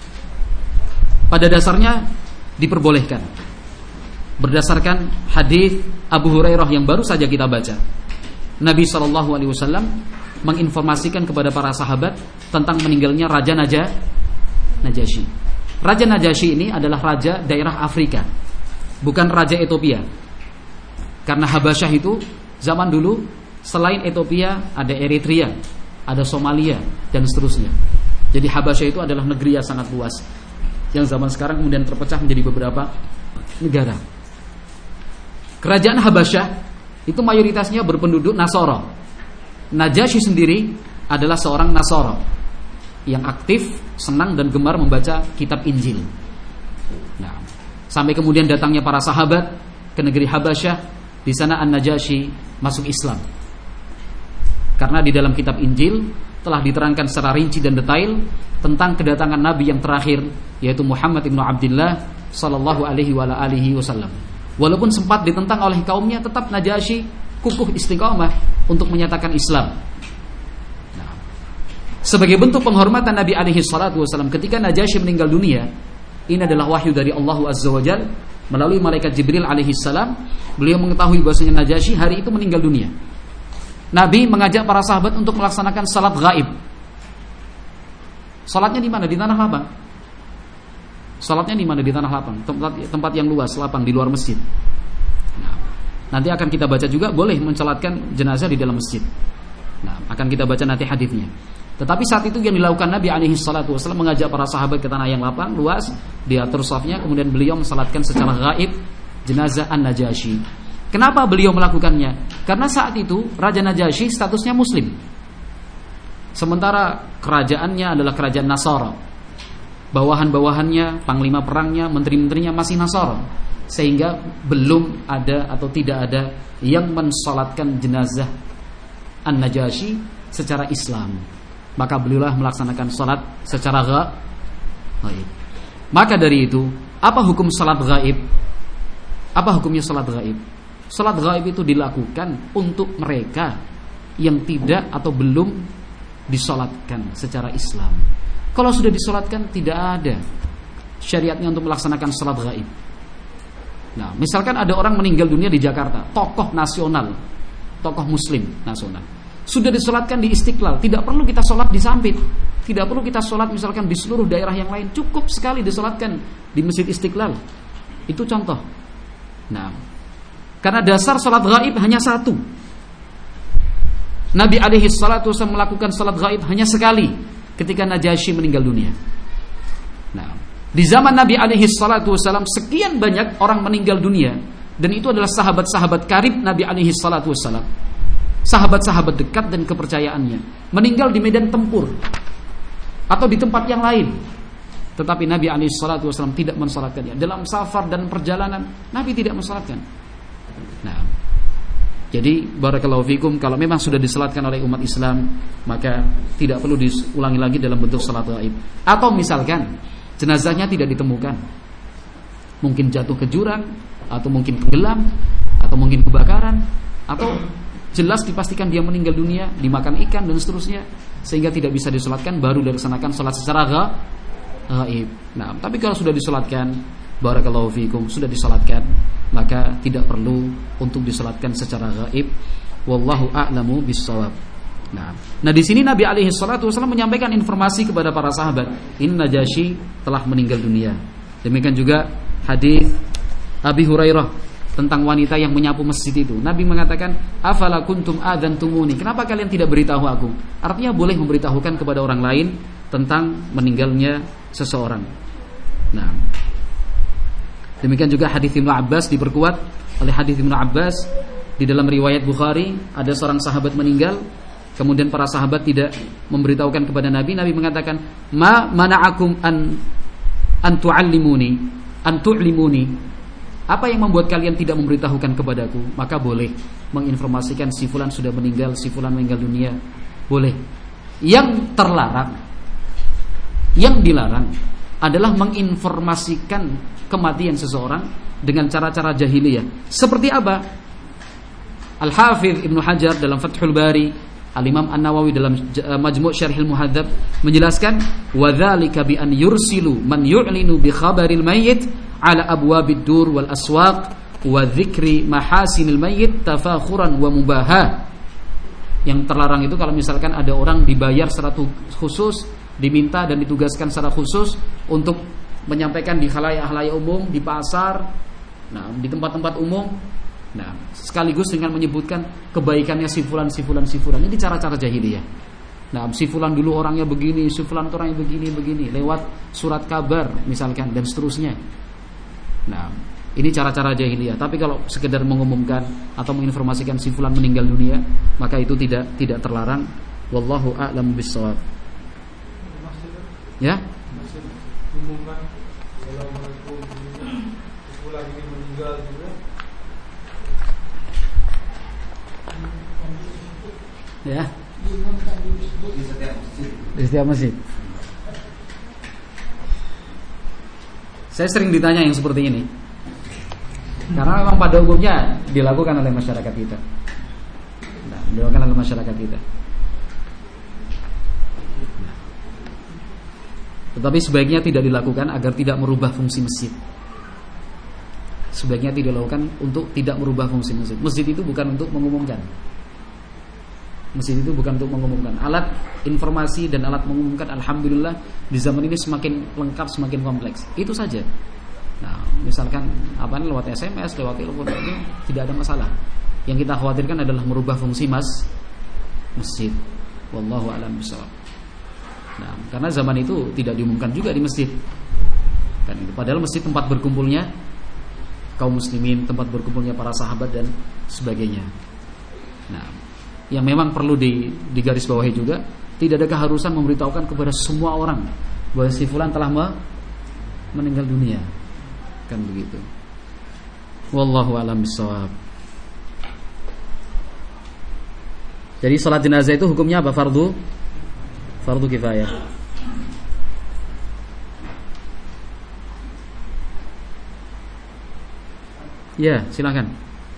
Speaker 1: pada dasarnya diperbolehkan berdasarkan hadis Abu Hurairah yang baru saja kita baca. Nabi shallallahu alaihi wasallam menginformasikan kepada para sahabat tentang meninggalnya Raja Naja, Najasyi. Raja Najasyi ini adalah raja daerah Afrika, bukan raja Ethiopia. Karena Habasyah itu zaman dulu selain Ethiopia ada Eritrea, ada Somalia dan seterusnya. Jadi Habasyah itu adalah negeri yang sangat luas, yang zaman sekarang kemudian terpecah menjadi beberapa negara. Kerajaan Habasyah itu mayoritasnya berpenduduk Nasara. Najasyi sendiri adalah seorang Nasara yang aktif, senang dan gemar membaca kitab Injil. Nah, sampai kemudian datangnya para sahabat ke negeri Habasyah, di sana An-Najasyi masuk Islam. Karena di dalam kitab Injil telah diterangkan secara rinci dan detail tentang kedatangan Nabi yang terakhir, yaitu Muhammad ibnu Abdullah sallallahu alaihi wa alihi wasallam. Walaupun sempat ditentang oleh kaumnya, tetap Najasyi kukuh istiqamah untuk menyatakan Islam. Nah, sebagai bentuk penghormatan Nabi alaihi salatu wasallam ketika Najasyi meninggal dunia, ini adalah wahyu dari Allah azza wajalla melalui malaikat Jibril alaihi salam. Beliau mengetahui bahwasanya Najasyi hari itu meninggal dunia. Nabi mengajak para sahabat untuk melaksanakan salat gaib. Salatnya di mana? Di tanah lapang. Salatnya di mana? Di tanah lapang, tempat tempat yang luas, lapang di luar masjid. Nah, nanti akan kita baca juga boleh mensalatkan jenazah di dalam masjid. Nah, akan kita baca nanti hadisnya. Tetapi saat itu yang dilakukan Nabi alaihi salatu wasallam mengajak para sahabat ke tanah yang lapang, luas, diatur shafnya, kemudian beliau mensalatkan secara gaib jenazah An-Najasyi. Kenapa beliau melakukannya? Karena saat itu Raja Najasyi statusnya muslim, sementara kerajaannya adalah kerajaan Nasara. Bawahan-bawahannya, panglima perangnya, menteri-menterinya masih Nasara, sehingga belum ada atau tidak ada yang mensalatkan jenazah An-Najasyi secara Islam. Maka beliaulah melaksanakan salat secara gaib. Maka dari itu, apa hukum salat gaib? Apa hukumnya salat gaib? Salat gaib itu dilakukan untuk mereka yang tidak atau belum disolatkan secara Islam. Kalau sudah disolatkan, tidak ada syariatnya untuk melaksanakan salat gaib. Nah, misalkan ada orang meninggal dunia di Jakarta, tokoh nasional, tokoh muslim nasional, sudah disolatkan di Istiqlal, tidak perlu kita solat di Sampit, tidak perlu kita solat misalkan di seluruh daerah yang lain, cukup sekali disolatkan di Masjid Istiqlal. Itu contoh. Nah, karena dasar salat gaib hanya satu. Nabi alaihi salatu wasallam melakukan salat gaib hanya sekali ketika Najasyi meninggal dunia. Nah, di zaman Nabi alaihi salatu wasallam sekian banyak orang meninggal dunia Dan itu adalah sahabat-sahabat karib Nabi alaihi salatu wassalam, sahabat-sahabat dekat dan kepercayaannya, meninggal di medan tempur atau di tempat yang lain, tetapi Nabi alaihi salatu wassalam tidak mensalatkannya. Dalam safar dan perjalanan Nabi tidak mensalatkan. Nah, jadi barakallahu fikum, kalau memang sudah disalatkan oleh umat Islam, maka tidak perlu diulangi lagi dalam bentuk salat gaib. Atau misalkan jenazahnya tidak ditemukan, mungkin jatuh ke jurang, atau mungkin tenggelam, atau mungkin kebakaran, atau jelas dipastikan dia meninggal dunia, dimakan ikan dan seterusnya, sehingga tidak bisa disalatkan, baru dilaksanakan salat secara gaib. Nah, tapi kalau sudah disalatkan, barakallahu fikum, sudah disalatkan, maka tidak perlu untuk disalatkan secara gaib. Wallahu a'lamu bissawab. Nah, nah di sini Nabi alaihi salatu wasallam menyampaikan informasi kepada para sahabat, Inna Najasyi telah meninggal dunia. Demikian juga hadis Abi Hurairah tentang wanita yang menyapu masjid itu. Nabi mengatakan, afala kuntum adzantumuni, kenapa kalian tidak beritahu aku? Artinya boleh memberitahukan kepada orang lain tentang meninggalnya seseorang. Nah, demikian juga hadis Ibnu Abbas diperkuat oleh hadis Ibnu Abbas di dalam riwayat Bukhari. Ada seorang sahabat meninggal, kemudian para sahabat tidak memberitahukan kepada Nabi. Nabi mengatakan, ma mana'akum an an tu'allimuni an tu'limuni, apa yang membuat kalian tidak memberitahukan kepadaku? Maka boleh menginformasikan si fulan sudah meninggal, si fulan meninggal dunia, boleh. Yang terlarang, yang dilarang adalah menginformasikan kematian seseorang dengan cara-cara jahiliyah. Seperti apa? Al-Hafidz Ibnu Hajar dalam Fathul Bari, Al-Imam An-Nawawi dalam Majmu' Syarhil Muhadzab menjelaskan, wa dzalika bi an yursilu man yu'linu bi khabaril mayyit ala abwabid dur wal aswaq wa dzikri mahasinil mayyit tafakhuran wa mubaha. Yang terlarang itu kalau misalkan ada orang dibayar secara khusus, diminta dan ditugaskan secara khusus untuk menyampaikan di khalayak-khalayak umum, di pasar, nah di tempat-tempat umum, nah sekaligus dengan menyebutkan kebaikannya si fulan, si fulan, si fulan. Ini cara-cara jahiliyah. Nah, si fulan dulu orangnya begini, si fulan orangnya begini, begini, lewat surat kabar misalkan dan seterusnya. Nah, ini cara-cara jahiliyah. Tapi kalau sekedar mengumumkan atau menginformasikan si fulan meninggal dunia, maka itu tidak tidak terlarang. Wallahu a'lam bissawab. Ya?
Speaker 3: Umumkan Assalamualaikum, si fulan ini meninggal juga.
Speaker 1: Ya.
Speaker 5: Di setiap masjid.
Speaker 1: Di setiap masjid. Saya sering ditanya yang seperti ini, karena memang pada umumnya dilakukan oleh masyarakat kita. Nah, dilakukan oleh masyarakat kita. Tetapi sebaiknya tidak dilakukan agar tidak merubah fungsi masjid. Sebaiknya tidak dilakukan untuk tidak merubah fungsi masjid. Masjid itu bukan untuk mengumumkan. Masjid itu bukan untuk mengumumkan. Alat informasi dan alat mengumumkan, alhamdulillah di zaman ini semakin lengkap, semakin kompleks. Itu saja. Nah, misalkan apa lewat S M S, lewat telepon, itu tidak ada masalah. Yang kita khawatirkan adalah merubah fungsi mas masjid. Wallahu a'lam bishawab. Nah, karena zaman itu tidak diumumkan juga di masjid. Kan itu padahal masjid tempat berkumpulnya kaum muslimin, tempat berkumpulnya para sahabat dan sebagainya. Nah, yang memang perlu di, digarisbawahi juga, tidak ada keharusan memberitahukan kepada semua orang bahwa si fulan telah me, meninggal dunia, kan begitu. Wallahu a'lam bishawab. Jadi salat jenazah itu hukumnya apa? Fardu fardu kifayah. Ya, silakan.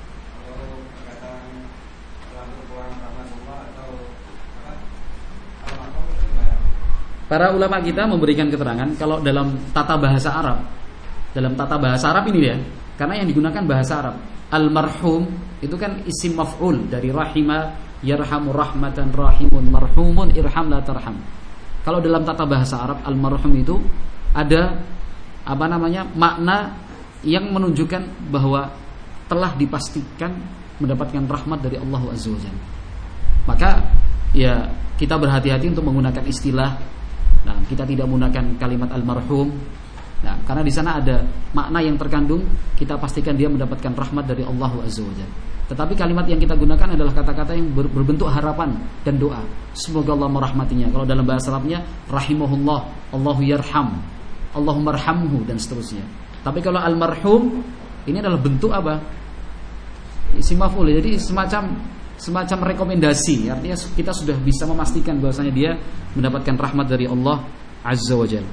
Speaker 1: Para ulama kita memberikan keterangan kalau dalam tata bahasa Arab, dalam tata bahasa Arab ini ya, karena yang digunakan bahasa Arab, almarhum itu kan isim maf'ul dari rahima yarhamu rahmatan, rahimun marhumun irham la tarham. Kalau dalam tata bahasa Arab, almarhum itu ada apa namanya makna yang menunjukkan bahwa telah dipastikan mendapatkan rahmat dari Allah Azza wa Jalla. Maka ya kita berhati-hati untuk menggunakan istilah. Nah, kita tidak menggunakan kalimat almarhum, Nah, karena di sana ada makna yang terkandung, kita pastikan dia mendapatkan rahmat dari Allah Azza wa Jalla. Tetapi kalimat yang kita gunakan adalah kata-kata yang ber, berbentuk harapan dan doa. Semoga Allah merahmatinya. Kalau dalam bahasa Arabnya rahimahullah, Allahu yarham, Allahumma arhamhu dan seterusnya. Tapi kalau almarhum ini adalah bentuk apa? Isim maf'ul. Jadi semacam semacam rekomendasi. Artinya kita sudah bisa memastikan bahwasanya dia mendapatkan rahmat dari Allah Azza wa Jalla.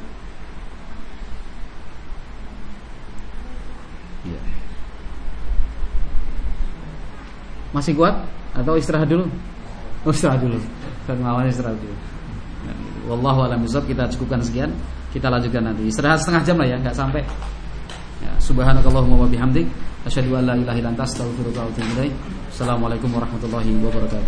Speaker 1: Ya. Masih kuat atau istirahat dulu? Oh, istirahat dulu. Kan awalnya istirahat dulu. Wallahu a'lam bishawab. Kita cukupkan sekian. Kita lanjutkan nanti. Istirahat setengah jam lah ya, enggak sampai. Ya, subhanakallahumma wa bihamdik asyhadu an la ilaha illa anta astaghfiruka wa atubu ilaik. Assalamualaikum warahmatullahi wabarakatuh.